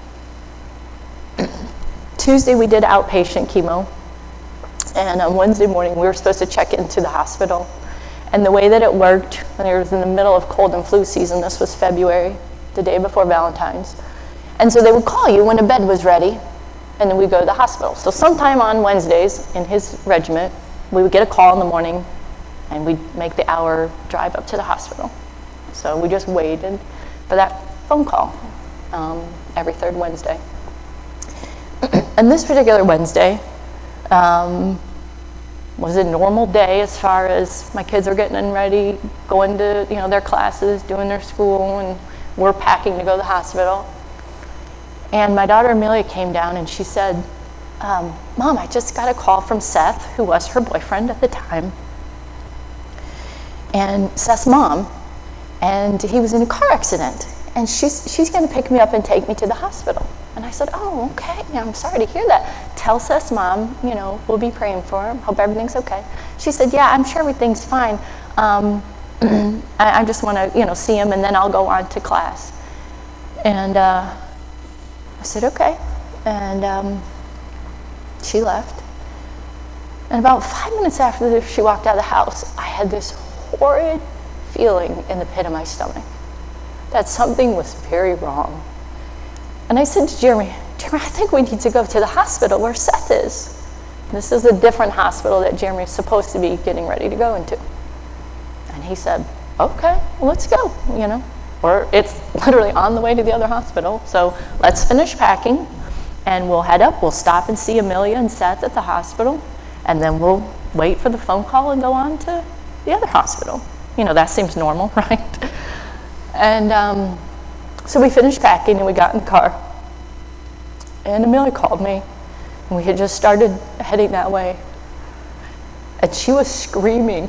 Tuesday we did outpatient chemo, and on Wednesday morning we were supposed to check into the hospital. And the way that it worked, when it was in the middle of cold and flu season, this was February, the day before Valentine's. And so they would call you when a bed was ready, and then we'd go to the hospital. So sometime on Wednesdays in his regiment, we would get a call in the morning, and we'd make the hour drive up to the hospital. So we just waited for that phone call um, every third Wednesday. And this particular Wednesday um, was a normal day as far as my kids are getting ready, going to you know their classes, doing their school, and we're packing to go to the hospital. And my daughter Amelia came down and she said, um, Mom, I just got a call from Seth, who was her boyfriend at the time, and Seth's mom, and he was in a car accident, and she's she's going to pick me up and take me to the hospital. And I said, oh, okay, I'm sorry to hear that. Tell Seth's mom, you know, we'll be praying for him. Hope everything's okay. She said, yeah, I'm sure everything's fine. Um, I, I just want to, you know, see him, and then I'll go on to class. And uh, I said, okay. And um, she left. And about five minutes after she walked out of the house, I had this horrid feeling in the pit of my stomach that something was very wrong. And I said to Jeremy, Jeremy, I think we need to go to the hospital where Seth is. This is a different hospital that Jeremy is supposed to be getting ready to go into. And he said, okay, well, let's go, you know. Or it's literally on the way to the other hospital. So let's finish packing and we'll head up. We'll stop and see Amelia and Seth at the hospital. And then we'll wait for the phone call and go on to the other hospital. You know, that seems normal, right? And um, so we finished packing and we got in the car. And Amelia called me, and we had just started heading that way. And she was screaming.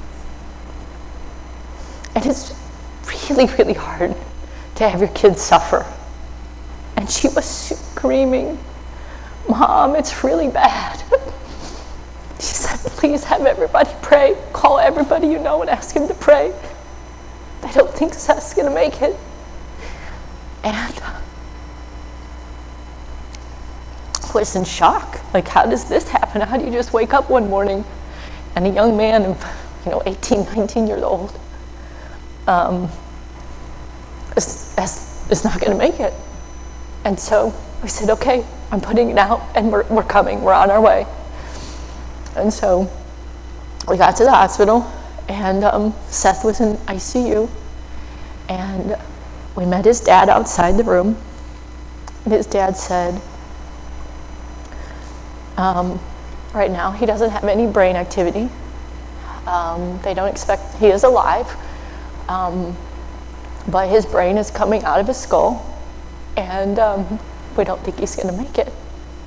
And it's really, really hard to have your kids suffer. And she was screaming, Mom, it's really bad. She said, please have everybody pray. Call everybody you know and ask him to pray. I don't think Seth's going to make it. And I was in shock. Like, how does this happen? How do you just wake up one morning and a young man of, you know, eighteen, nineteen years old um, is, is not going to make it? And so we said, okay, I'm putting it out, and we're, we're coming. We're on our way. And so we got to the hospital, and um, Seth was in I C U, and we met his dad outside the room, and his dad said, um, right now he doesn't have any brain activity, Um, they don't expect, he is alive, um, but his brain is coming out of his skull, and um, we don't think he's going to make it.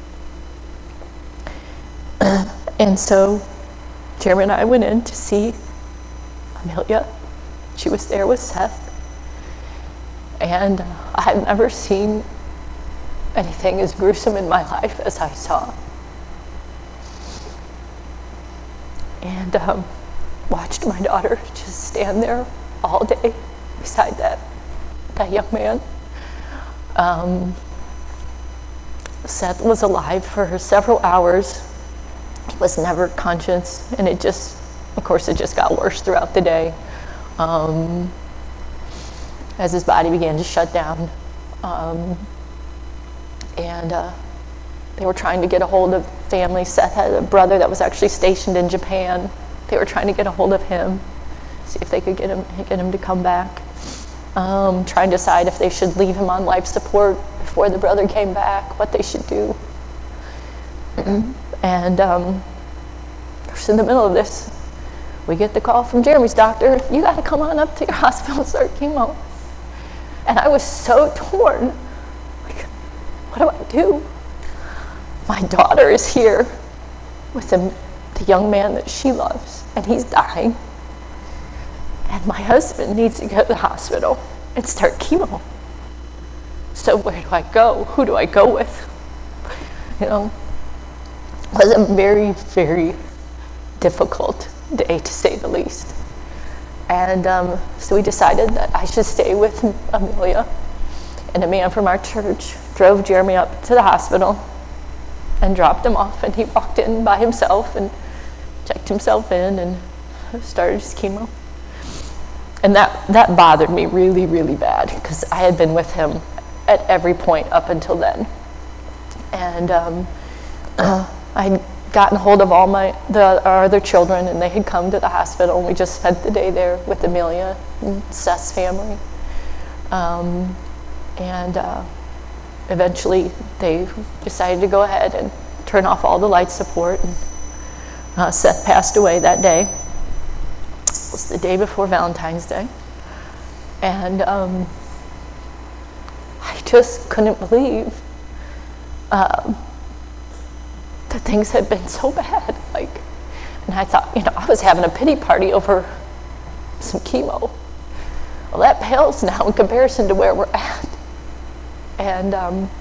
And so Jeremy and I went in to see Amelia. She was there with Seth. And I had never seen anything as gruesome in my life as I saw. And um, watched my daughter just stand there all day beside that, that young man. Um, Seth was alive for several hours. He was never conscious, and it just, of course, it just got worse throughout the day. Um, as his body began to shut down. Um, and uh, they were trying to get a hold of family. Seth had a brother that was actually stationed in Japan. They were trying to get a hold of him, see if they could get him, get him to come back. Um, trying to decide if they should leave him on life support before the brother came back, what they should do. And um, just in the middle of this, we get the call from Jeremy's doctor, you gotta come on up to your hospital and start chemo. And I was so torn. Like, what do I do? My daughter is here with the, the young man that she loves, and he's dying. And my husband needs to go to the hospital and start chemo. So where do I go? Who do I go with? You know, it was a very, very difficult day, to say the least. And um, so we decided that I should stay with Amelia. And a man from our church drove Jeremy up to the hospital and dropped him off. And he walked in by himself and checked himself in and started his chemo. And that, that bothered me really, really bad, because I had been with him at every point up until then. And um, uh, I had gotten hold of all my the our other children, and they had come to the hospital, and we just spent the day there with Amelia and Seth's family. Um, and uh, eventually they decided to go ahead and turn off all the light support, and uh, Seth passed away that day. It was the day before Valentine's Day. And um, I just couldn't believe uh, that things had been so bad. Like, and I thought, you know, I was having a pity party over some chemo. Well, that pales now in comparison to where we're at. And um,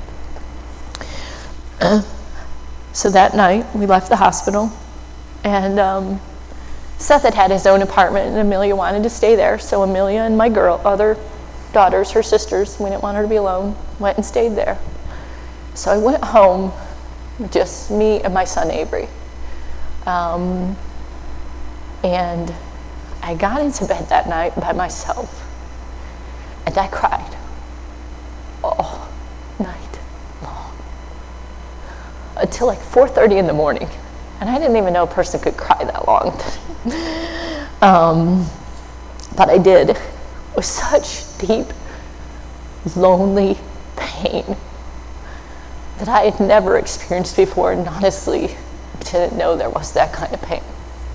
uh, so that night, we left the hospital, and um, Seth had had his own apartment, and Amelia wanted to stay there. So Amelia and my girl, other daughters, her sisters, we didn't want her to be alone, went and stayed there. So I went home, just me and my son Avery. Um, and I got into bed that night by myself, and I cried all night long until like four thirty in the morning. And I didn't even know a person could cry that long. um, but I did, with such deep, lonely pain that I had never experienced before, and honestly didn't know there was that kind of pain.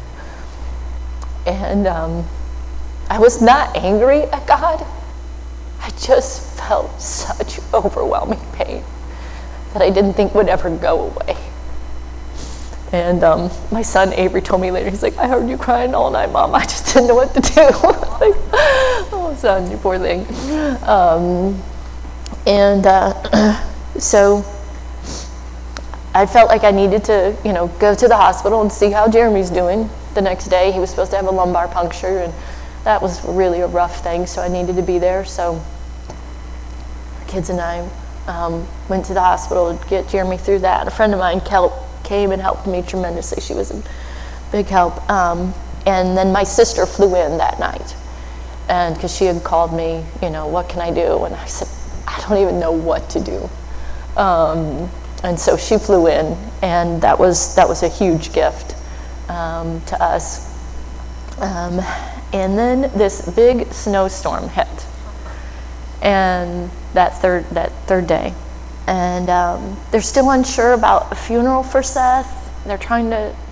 And um, I was not angry at God. I just felt such overwhelming pain that I didn't think would ever go away. And um, my son Avery told me later, he's like, I heard you crying all night, Mom. I just didn't know what to do. Like, oh, son, you poor thing. Um, and uh, so I felt like I needed to, you know, go to the hospital and see how Jeremy's doing. The next day, he was supposed to have a lumbar puncture, and that was really a rough thing, so I needed to be there. So the kids and I um, went to the hospital to get Jeremy through that. And a friend of mine, Kelp, came and helped me tremendously. She was a big help. Um, and then my sister flew in that night, and because she had called me, you know, what can I do? And I said, I don't even know what to do. Um, and so she flew in, and that was that was a huge gift um, to us. Um, and then this big snowstorm hit, and that third that third day. And um, they're still unsure about a funeral for Seth. They're trying to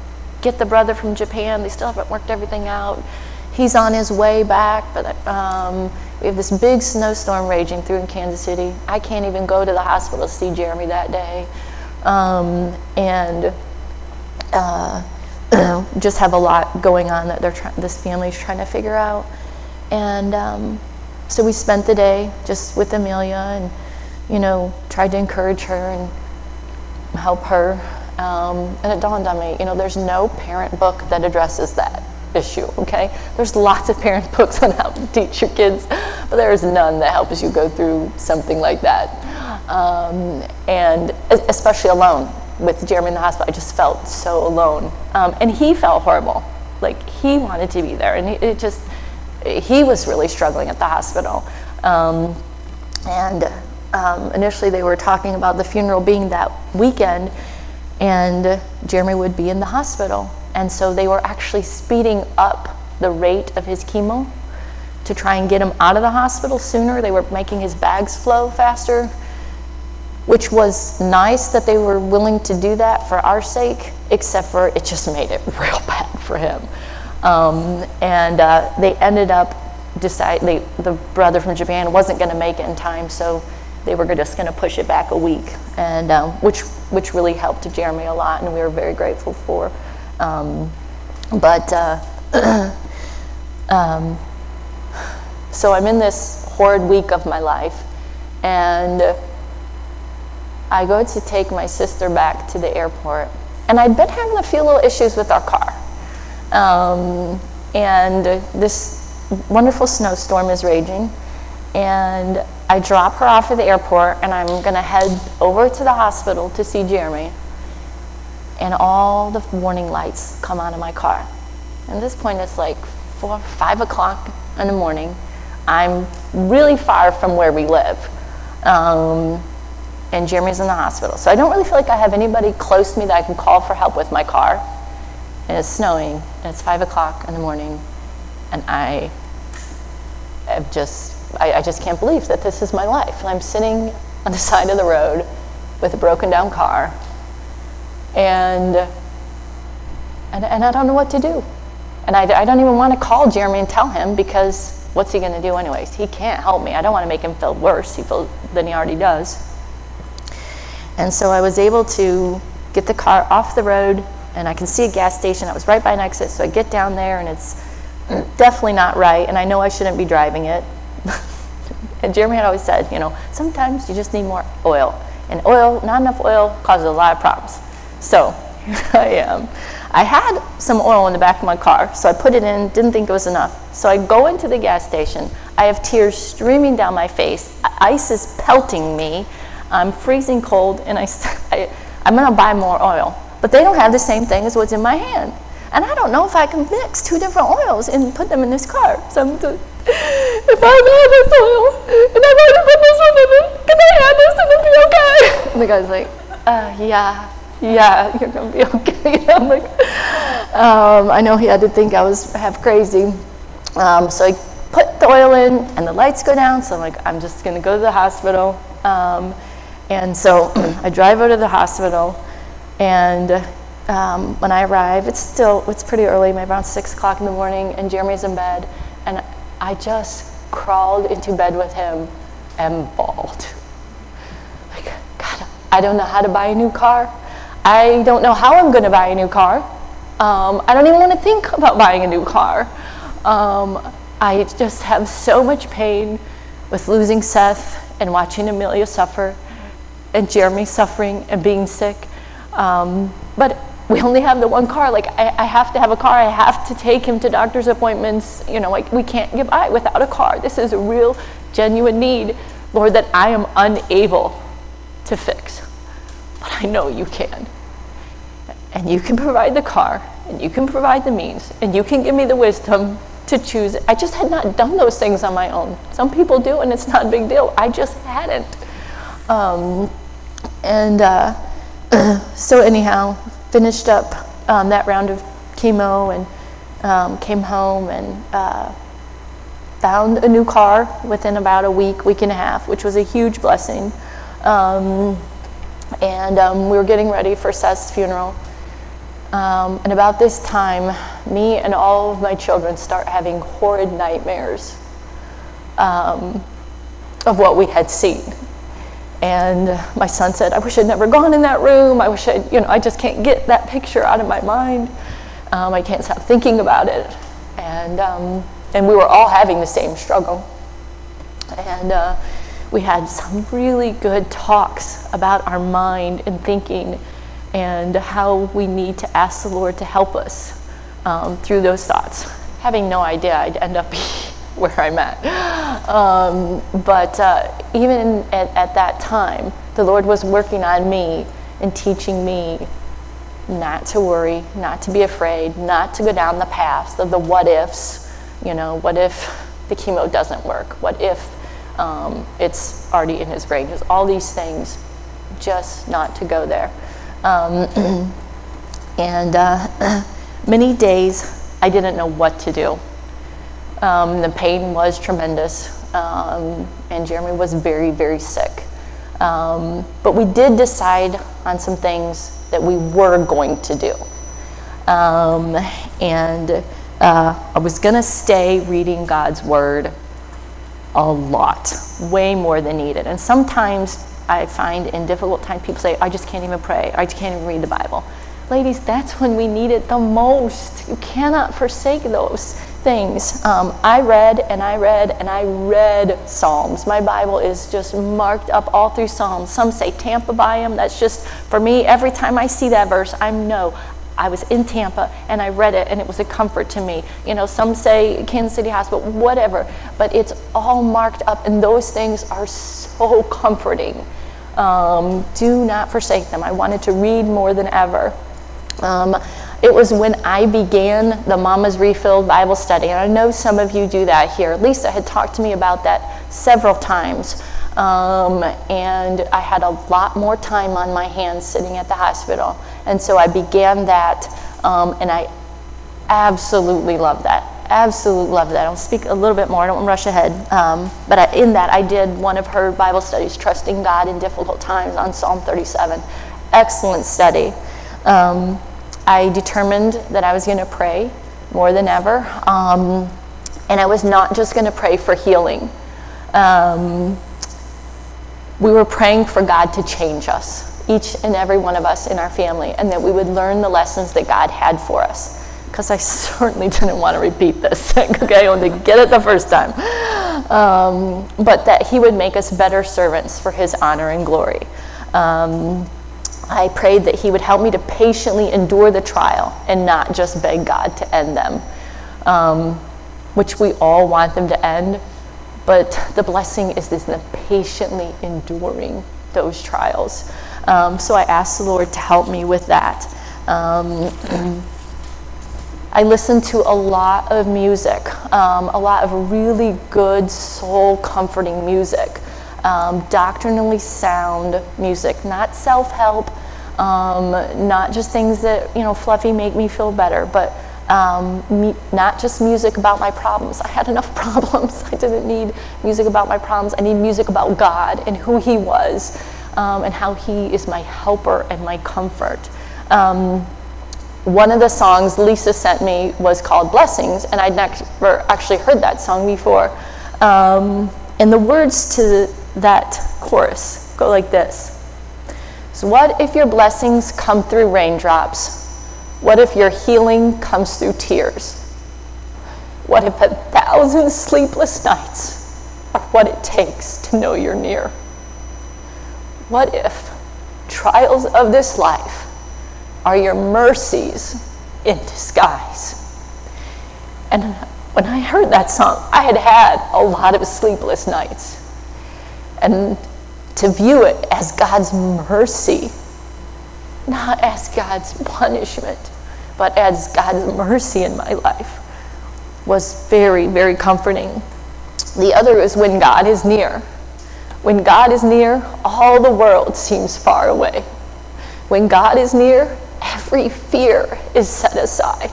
get the brother from Japan. They still haven't worked everything out. He's on his way back, but um, we have this big snowstorm raging through in Kansas City. I can't even go to the hospital to see Jeremy that day. Um, and uh, just have a lot going on that they're try- this family's trying to figure out. And um, so we spent the day just with Amelia and, you know, tried to encourage her and help her. Um, and it dawned on me, you know, there's no parent book that addresses that issue, okay? There's lots of parent books on how to teach your kids, but there is none that helps you go through something like that. Um, and especially alone. With Jeremy in the hospital, I just felt so alone. Um, and he felt horrible. Like, he wanted to be there, and it, it just, he was really struggling at the hospital. Um, and um, initially they were talking about the funeral being that weekend, and Jeremy would be in the hospital. And so they were actually speeding up the rate of his chemo to try and get him out of the hospital sooner. They were making his bags flow faster, which was nice that they were willing to do that for our sake, except for it just made it real bad for him. Um, and uh, they ended up decide they, the brother from Japan wasn't going to make it in time, so they were just going to push it back a week, and um, which which really helped Jeremy a lot, and we were very grateful for. Um, but uh, um, so I'm in this horrid week of my life, and I go to take my sister back to the airport, and I'd been having a few little issues with our car. Um, and this wonderful snowstorm is raging, and I drop her off at the airport, and I'm going to head over to the hospital to see Jeremy, and all the warning lights come on in my car. And at this point, it's like four, five o'clock in the morning. I'm really far from where we live. Um, and Jeremy's in the hospital. So I don't really feel like I have anybody close to me that I can call for help with my car. And it's snowing, and it's five o'clock in the morning, and I have just, I, I just can't believe that this is my life. And I'm sitting on the side of the road with a broken down car, and and, and I don't know what to do. And I, I don't even want to call Jeremy and tell him, because what's he going to do anyways? He can't help me. I don't want to make him feel worse he feels, than he already does. And so I was able to get the car off the road, and I can see a gas station. I was right by an exit, so I get down there, and it's definitely not right, and I know I shouldn't be driving it. And Jeremy had always said, you know, sometimes you just need more oil. And oil, not enough oil, causes a lot of problems. So here I am. I had some oil in the back of my car, so I put it in, didn't think it was enough. So I go into the gas station. I have tears streaming down my face. Ice is pelting me. I'm freezing cold, and I, I, I'm going to buy more oil. But they don't have the same thing as what's in my hand. And I don't know if I can mix two different oils and put them in this car. So I'm just, if I buy this oil, and I'm going to put this one in it, can I add this and it'll be okay? And the guy's like, uh, yeah, yeah, you're going to be okay. I'm like, um, I know he had to think I was half crazy. Um, so I put the oil in, and the lights go down, so I'm like, I'm just going to go to the hospital. Um, and so I drive over to the hospital, and um, when I arrive, it's still, it's pretty early, maybe around six o'clock in the morning, and Jeremy's in bed, and I just crawled into bed with him and bawled. Like, God, I don't know how to buy a new car. I don't know how I'm going to buy a new car. Um, I don't even want to think about buying a new car. Um, I just have so much pain with losing Seth and watching Amelia suffer, and Jeremy suffering and being sick. Um, but we only have the one car. Like, I, I have to have a car. I have to take him to doctor's appointments. You know, like, we can't get by without a car. This is a real, genuine need, Lord, that I am unable to fix. But I know you can. And you can provide the car, and you can provide the means, and you can give me the wisdom to choose. I just had not done those things on my own. Some people do, and it's not a big deal. I just hadn't. Um, and uh, so anyhow, finished up um, that round of chemo, and um, came home and uh, found a new car within about a week, week and a half, which was a huge blessing. Um, and um, we were getting ready for Seth's funeral. Um, and about this time, me and all of my children start having horrid nightmares um, of what we had seen. And my son said, I wish I'd never gone in that room. I wish I, you know, I just can't get that picture out of my mind. Um, I can't stop thinking about it. And, um, and we were all having the same struggle. And uh, we had some really good talks about our mind and thinking and how we need to ask the Lord to help us um, through those thoughts. Having no idea I'd end up where I'm at. Um, but uh, even at, at that time, the Lord was working on me and teaching me not to worry, not to be afraid, not to go down the path of the what ifs. You know, what if the chemo doesn't work? What if um, it's already in his brain? Just all these things, just not to go there. Um, and uh, many days I didn't know what to do. Um, the pain was tremendous, um, and Jeremy was very, very sick. Um, but we did decide on some things that we were going to do. Um, and uh, I was going to stay reading God's Word a lot, way more than needed. And sometimes I find in difficult times people say, I just can't even pray, I just can't even read the Bible. Ladies, that's when we need it the most. You cannot forsake those things. Um, I read and I read and I read Psalms. My Bible is just marked up all through Psalms. Some say Tampa by them. That's just, for me, every time I see that verse, I know I was in Tampa and I read it and it was a comfort to me. You know, some say Kansas City Hospital, whatever, but it's all marked up and those things are so comforting. Um, do not forsake them. I wanted to read more than ever. Um, it was when I began the Mama's Refilled Bible study, and I know some of you do that here. Lisa had talked to me about that several times, um, and I had a lot more time on my hands sitting at the hospital, and so I began that, um, and I absolutely love that. Absolutely love that. I'll speak a little bit more. I don't want to rush ahead. Um, but I, in that, I did one of her Bible studies, Trusting God in Difficult Times, on Psalm thirty-seven. Excellent study. Um, I determined that I was going to pray more than ever. Um, and I was not just going to pray for healing. Um, we were praying for God to change us, each and every one of us in our family, and that we would learn the lessons that God had for us. Because I certainly didn't want to repeat this, okay? I wanted to get it the first time. Um, but that he would make us better servants for his honor and glory. Um, I prayed that he would help me to patiently endure the trial and not just beg God to end them, um, which we all want them to end. But the blessing is this, the patiently enduring those trials. Um, so I asked the Lord to help me with that. Um, I listened to a lot of music, um, a lot of really good, soul-comforting music, um, doctrinally sound music, not self-help, um, not just things that, you know, fluffy make me feel better, but um, me, not just music about my problems. I had enough problems. I didn't need music about my problems. I need music about God and who he was, um, and how he is my helper and my comfort. Um, One of the songs Lisa sent me was called Blessings, and I'd never actually heard that song before. Um, and the words to that chorus go like this. So what if your blessings come through raindrops? What if your healing comes through tears? What if a thousand sleepless nights are what it takes to know you're near? What if trials of this life are your mercies in disguise? And when I heard that song, I had had a lot of sleepless nights. And to view it as God's mercy, not as God's punishment, but as God's mercy in my life, was very, very comforting. The other is when God is near. When God is near, all the world seems far away. When God is near, every fear is set aside.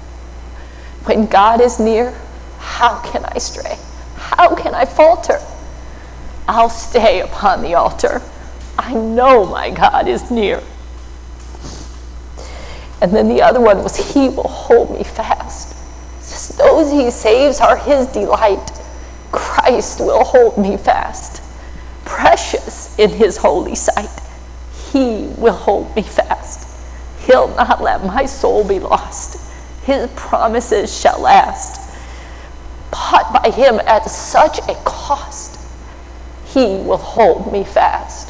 When God is near, how can I stray? How can I falter? I'll stay upon the altar. I know my God is near. And then the other one was, he will hold me fast. Just those he saves are his delight. Christ will hold me fast. Precious in his holy sight, he will hold me fast. He'll not let my soul be lost. His promises shall last. Bought by him at such a cost, he will hold me fast.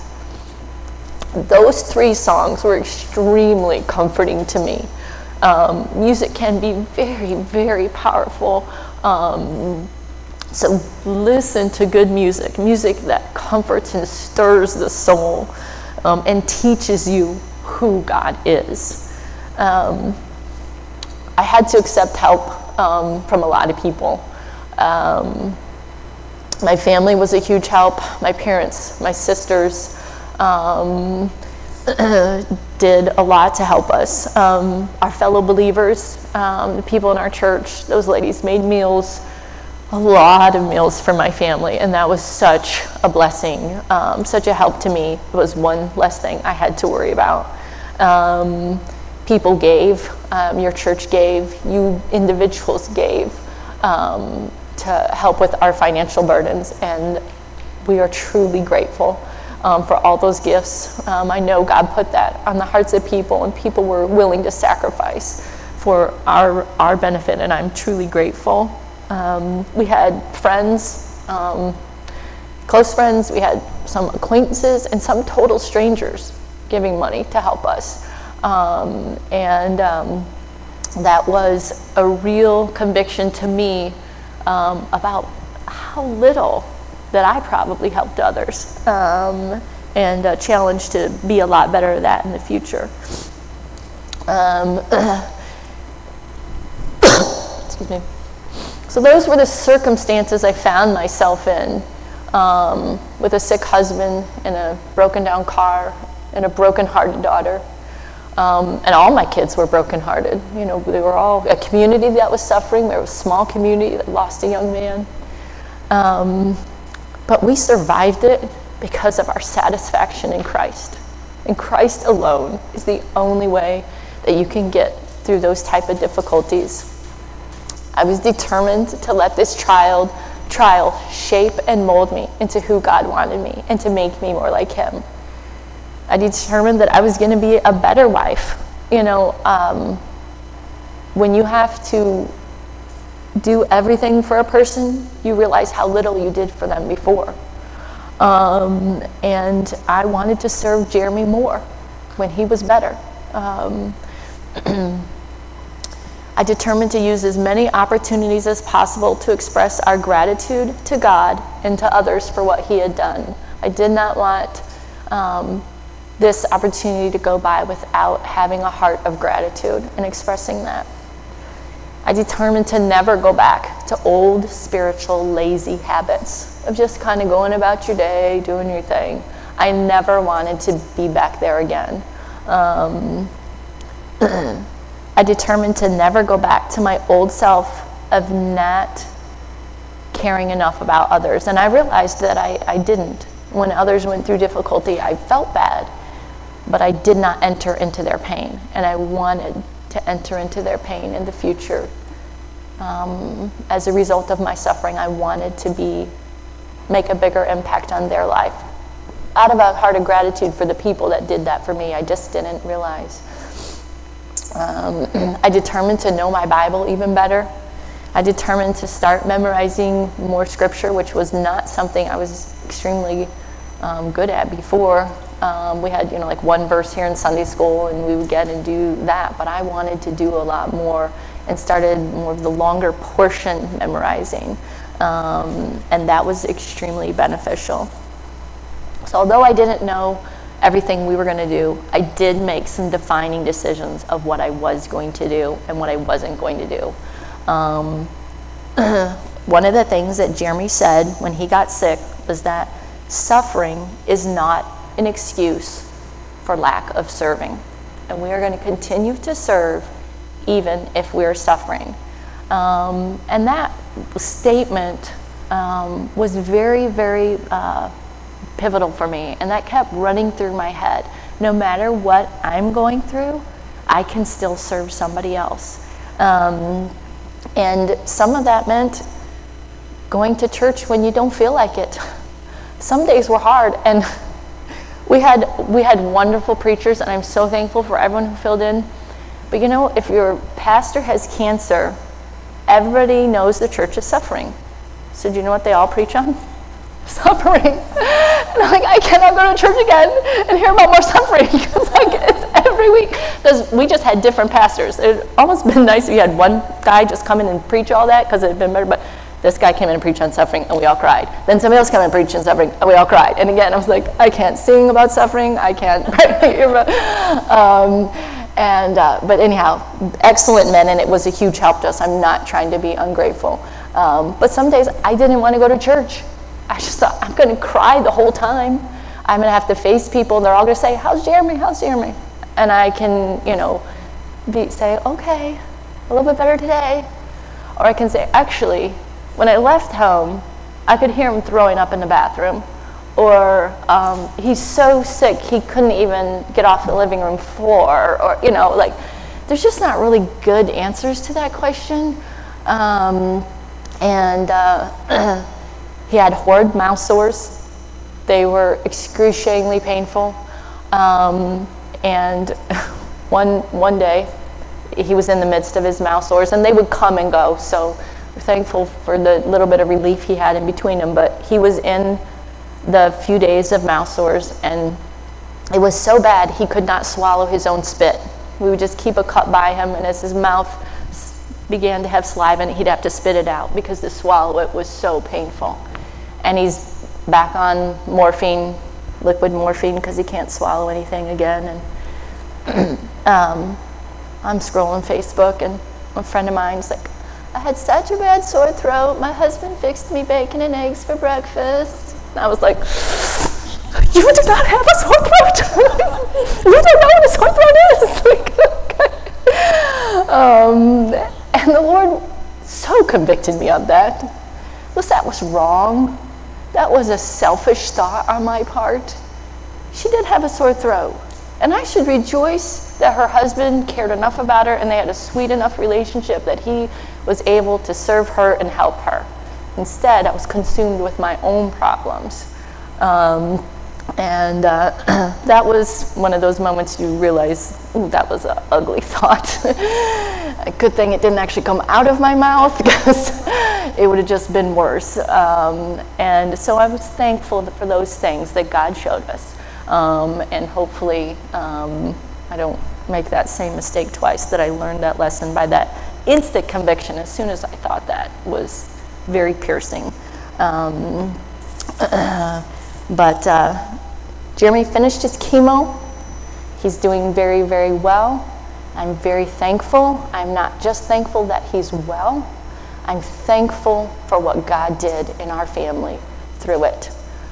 Those three songs were extremely comforting to me. Um, music can be very, very powerful. Um, so listen to good music, music that comforts and stirs the soul, um, and teaches you who God is. Um, I had to accept help um, from a lot of people. Um, my family was a huge help. My parents, my sisters, um, did a lot to help us. Um, our fellow believers, um, the people in our church, those ladies made meals, a lot of meals for my family, and that was such a blessing, um, such a help to me. It was one less thing I had to worry about. Um, people gave, um, your church gave, you individuals gave um, to help with our financial burdens, and we are truly grateful um, for all those gifts. Um, I know God put that on the hearts of people, and people were willing to sacrifice for our, our benefit, and I'm truly grateful. Um, we had friends, um, close friends, we had some acquaintances, and some total strangers giving money to help us. Um, and um, that was a real conviction to me um, about how little that I probably helped others, um, and a challenge to be a lot better at that in the future. Um, excuse me. So those were the circumstances I found myself in, um, with a sick husband and a broken down car and a broken-hearted daughter. Um, and all my kids were broken-hearted. You know, they were all a community that was suffering. There was a small community that lost a young man. Um, but we survived it because of our satisfaction in Christ. And Christ alone is the only way that you can get through those type of difficulties. I was determined to let this child, trial shape and mold me into who God wanted me and to make me more like him. I determined that I was going to be a better wife. You know, um, when you have to do everything for a person, you realize how little you did for them before. Um, and I wanted to serve Jeremy more when he was better. Um, I determined to use as many opportunities as possible to express our gratitude to God and to others for what he had done. I did not want um, this opportunity to go by without having a heart of gratitude and expressing that. I determined to never go back to old spiritual lazy habits of just kind of going about your day, doing your thing. I never wanted to be back there again. Um, I determined to never go back to my old self of not caring enough about others. And I realized that I, I didn't. When others went through difficulty, I felt bad, but I did not enter into their pain. And I wanted to enter into their pain in the future. Um, as a result of my suffering, I wanted to be, make a bigger impact on their life. Out of a heart of gratitude for the people that did that for me, I just didn't realize. Um, I determined to know my Bible even better. I determined to start memorizing more scripture, which was not something I was extremely um, good at before. Um, we had, you know, like one verse here in Sunday school, and we would get and do that, but I wanted to do a lot more and started more of the longer portion memorizing, um, and that was extremely beneficial. So although I didn't know everything we were going to do, I did make some defining decisions of what I was going to do and what I wasn't going to do. Um, one of the things that Jeremy said when he got sick was that suffering is not an excuse for lack of serving. And we are going to continue to serve even if we are suffering. Um, and that statement um, was very, very uh, pivotal for me, and that kept running through my head. No matter what I'm going through, I can still serve somebody else. Um, and some of that meant going to church when you don't feel like it. Some days were hard, and we had we had wonderful preachers, and I'm so thankful for everyone who filled in. But you know, if your pastor has cancer, everybody knows the church is suffering. So do you know what they all preach on? Suffering. And I'm like, I cannot go to church again and hear about more suffering. It's like, it's every week. Because we just had different pastors. It would almost been nice if you had one guy just come in and preach all that, because it had been better. But this guy came in and preached on suffering, and we all cried. Then somebody else came in and preached on suffering, and we all cried. And again, I was like, I can't sing about suffering. I can't. um, and uh, but anyhow, excellent men, and it was a huge help to us. I'm not trying to be ungrateful. Um, but some days I didn't want to go to church. I just thought, I'm going to cry the whole time. I'm going to have to face people, and they're all going to say, how's Jeremy? How's Jeremy? And I can, you know, be, say, okay, a little bit better today. Or I can say, actually, when I left home, I could hear him throwing up in the bathroom. Or um, he's so sick, he couldn't even get off the living room floor. Or, you know, like, there's just not really good answers to that question. Um, and uh, he had horrid mouth sores. They were excruciatingly painful. Um, and one one day, he was in the midst of his mouth sores, and they would come and go. So we're thankful for the little bit of relief he had in between them. But he was in the few days of mouth sores, and it was so bad he could not swallow his own spit. We would just keep a cup by him, and as his mouth began to have saliva in it, he'd have to spit it out because to swallow it was so painful. And he's back on morphine, liquid morphine, because he can't swallow anything again. And um, I'm scrolling Facebook, and a friend of mine's like, I had such a bad sore throat. My husband fixed me bacon and eggs for breakfast. And I was like, you do not have a sore throat. You don't know what a sore throat is. Like, okay. um, and the Lord so convicted me on that. Listen, that was wrong. That was a selfish thought on my part. She did have a sore throat. And I should rejoice that her husband cared enough about her, and they had a sweet enough relationship that he was able to serve her and help her. Instead, I was consumed with my own problems. Um, and uh, that was one of those moments you realize, ooh, that was an ugly thought. A good thing it didn't actually come out of my mouth, because it would have just been worse. Um, and so I was thankful for those things that God showed us. Um, and hopefully um, I don't make that same mistake twice, that I learned that lesson by that instant conviction as soon as I thought that was very piercing. Um, uh, but uh, Jeremy finished his chemo. He's doing very, very well. I'm very thankful. I'm not just thankful that he's well. I'm thankful for what God did in our family through it.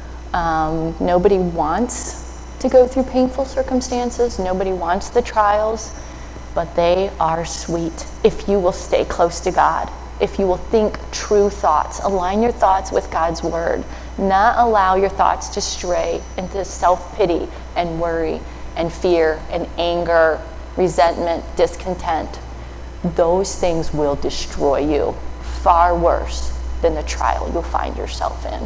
Um, nobody wants to go through painful circumstances. Nobody wants the trials, but they are sweet if you will stay close to God, if you will think true thoughts, align your thoughts with God's word, not allow your thoughts to stray into self-pity and worry and fear and anger, resentment, discontent. Those things will destroy you far worse than the trial you'll find yourself in.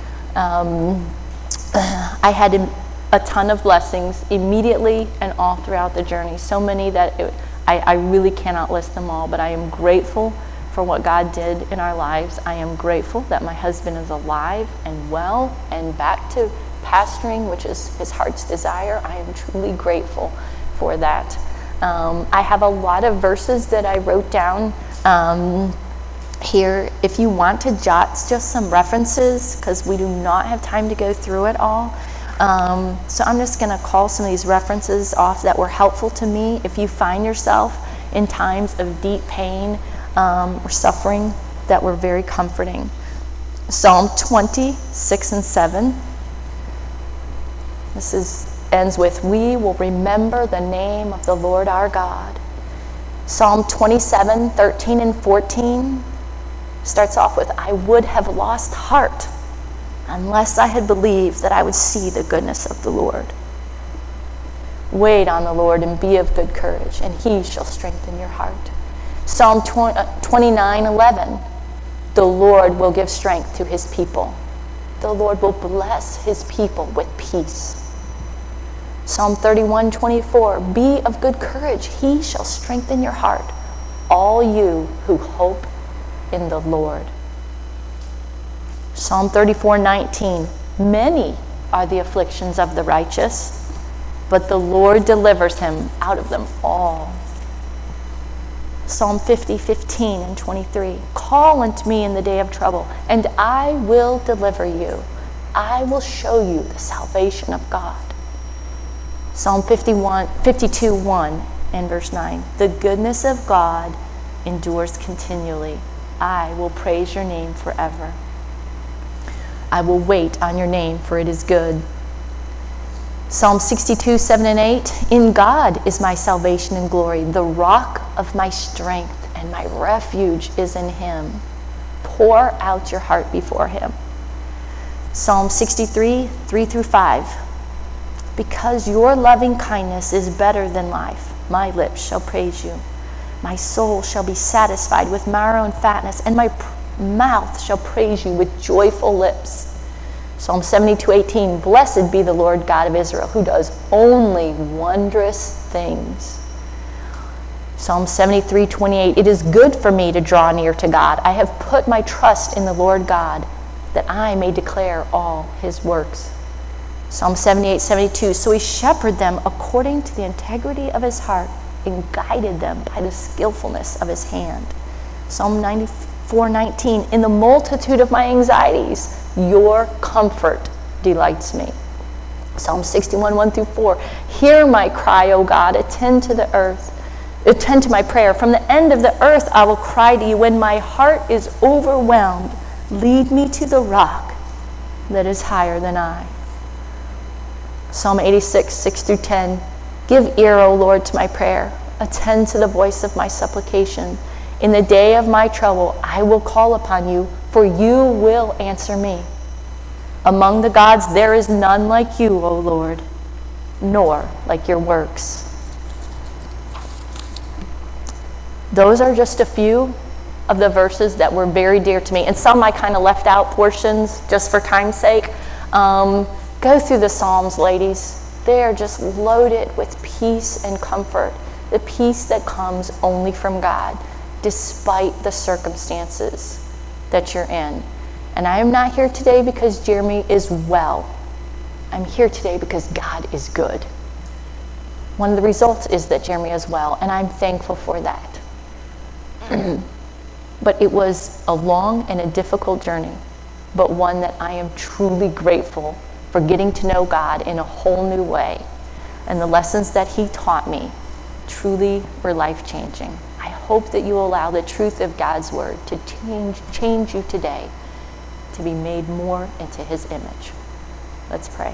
Um, I had a, a ton of blessings immediately and all throughout the journey. So many that it, I, I really cannot list them all, but I am grateful for what God did in our lives. I am grateful that my husband is alive and well and back to pastoring, which is his heart's desire. I am truly grateful for that. Um, I have a lot of verses that I wrote down um, here. If you want to jot just some references, because we do not have time to go through it all. Um, so I'm just going to call some of these references off that were helpful to me. If you find yourself in times of deep pain um, or suffering, that were very comforting. Psalm twenty, six and seven. This is ends with, we will remember the name of the Lord our God. Psalm twenty-seven, thirteen and fourteen starts off with, I would have lost heart unless I had believed that I would see the goodness of the Lord. Wait on the Lord and be of good courage, and he shall strengthen your heart. Psalm twenty-nine eleven. The Lord will give strength to his people. The Lord will bless his people with peace. Psalm thirty-one twenty-four. Be of good courage, he shall strengthen your heart, all you who hope in the Lord. Psalm thirty-four nineteen. Many are the afflictions of the righteous, but the Lord delivers him out of them all. Psalm fifty fifteen and twenty-three. Call unto me in the day of trouble, and I will deliver you. I will show you the salvation of God. Psalm fifty-one, fifty-two one and verse nine. The goodness of God endures continually. I will praise your name forever. I will wait on your name, for it is good. Psalm sixty-two seven and eight. In God is my salvation and glory. The rock of my strength and my refuge is in him. Pour out your heart before him. Psalm sixty-three three through five. Because your loving kindness is better than life, my lips shall praise you. My soul shall be satisfied with marrow and fatness, and my pr- mouth shall praise you with joyful lips. Psalm seventy-two eighteen. Blessed be the Lord God of Israel, who does only wondrous things. Psalm seventy-three twenty-eight. It is good for me to draw near to God. I have put my trust in the Lord God, that I may declare all his works. Psalm seventy-eight seventy-two. So he shepherded them according to the integrity of his heart, and guided them by the skillfulness of his hand. Psalm ninety-four nineteen. In the multitude of my anxieties, your comfort delights me. Psalm sixty-one one through four. Hear my cry, O God, attend to the earth. Attend to my prayer. From the end of the earth I will cry to you when my heart is overwhelmed. Lead me to the rock that is higher than I. Psalm eighty-six six through ten. Give ear, O Lord, to my prayer. Attend to the voice of my supplication. In the day of my trouble, I will call upon you, for you will answer me. Among the gods, there is none like you, O Lord, nor like your works. Those are just a few of the verses that were very dear to me. And some I kind of left out portions just for time's sake. Um, go through the Psalms, ladies. They are just loaded with peace and comfort. The peace that comes only from God, despite the circumstances that you're in. And I am not here today because Jeremy is well. I'm here today because God is good. One of the results is that Jeremy is well, and I'm thankful for that. But it was a long and a difficult journey, but one that I am truly grateful for getting to know God in a whole new way. And the lessons that he taught me truly were life-changing. I hope that you will allow the truth of God's word to change, change you today, to be made more into his image. Let's pray.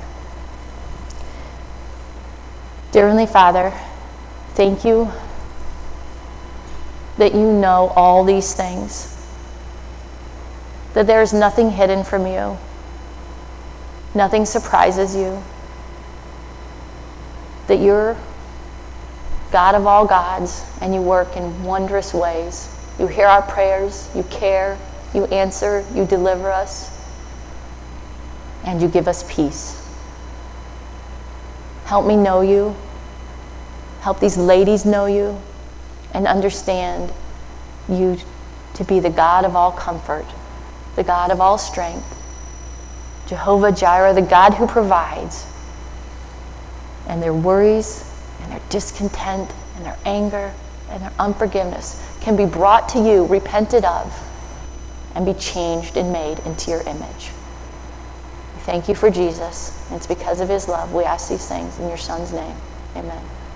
Dear Heavenly Father, thank you that you know all these things, that there is nothing hidden from you, nothing surprises you, that you're God of all gods, and you work in wondrous ways. You hear our prayers, you care, you answer, you deliver us, and you give us peace. Help me know you. Help these ladies know you and understand you to be the God of all comfort, the God of all strength, Jehovah Jireh, the God who provides. And their worries and their discontent and their anger and their unforgiveness can be brought to you, repented of, and be changed and made into your image. We thank you for Jesus, and it's because of his love we ask these things in your Son's name. Amen.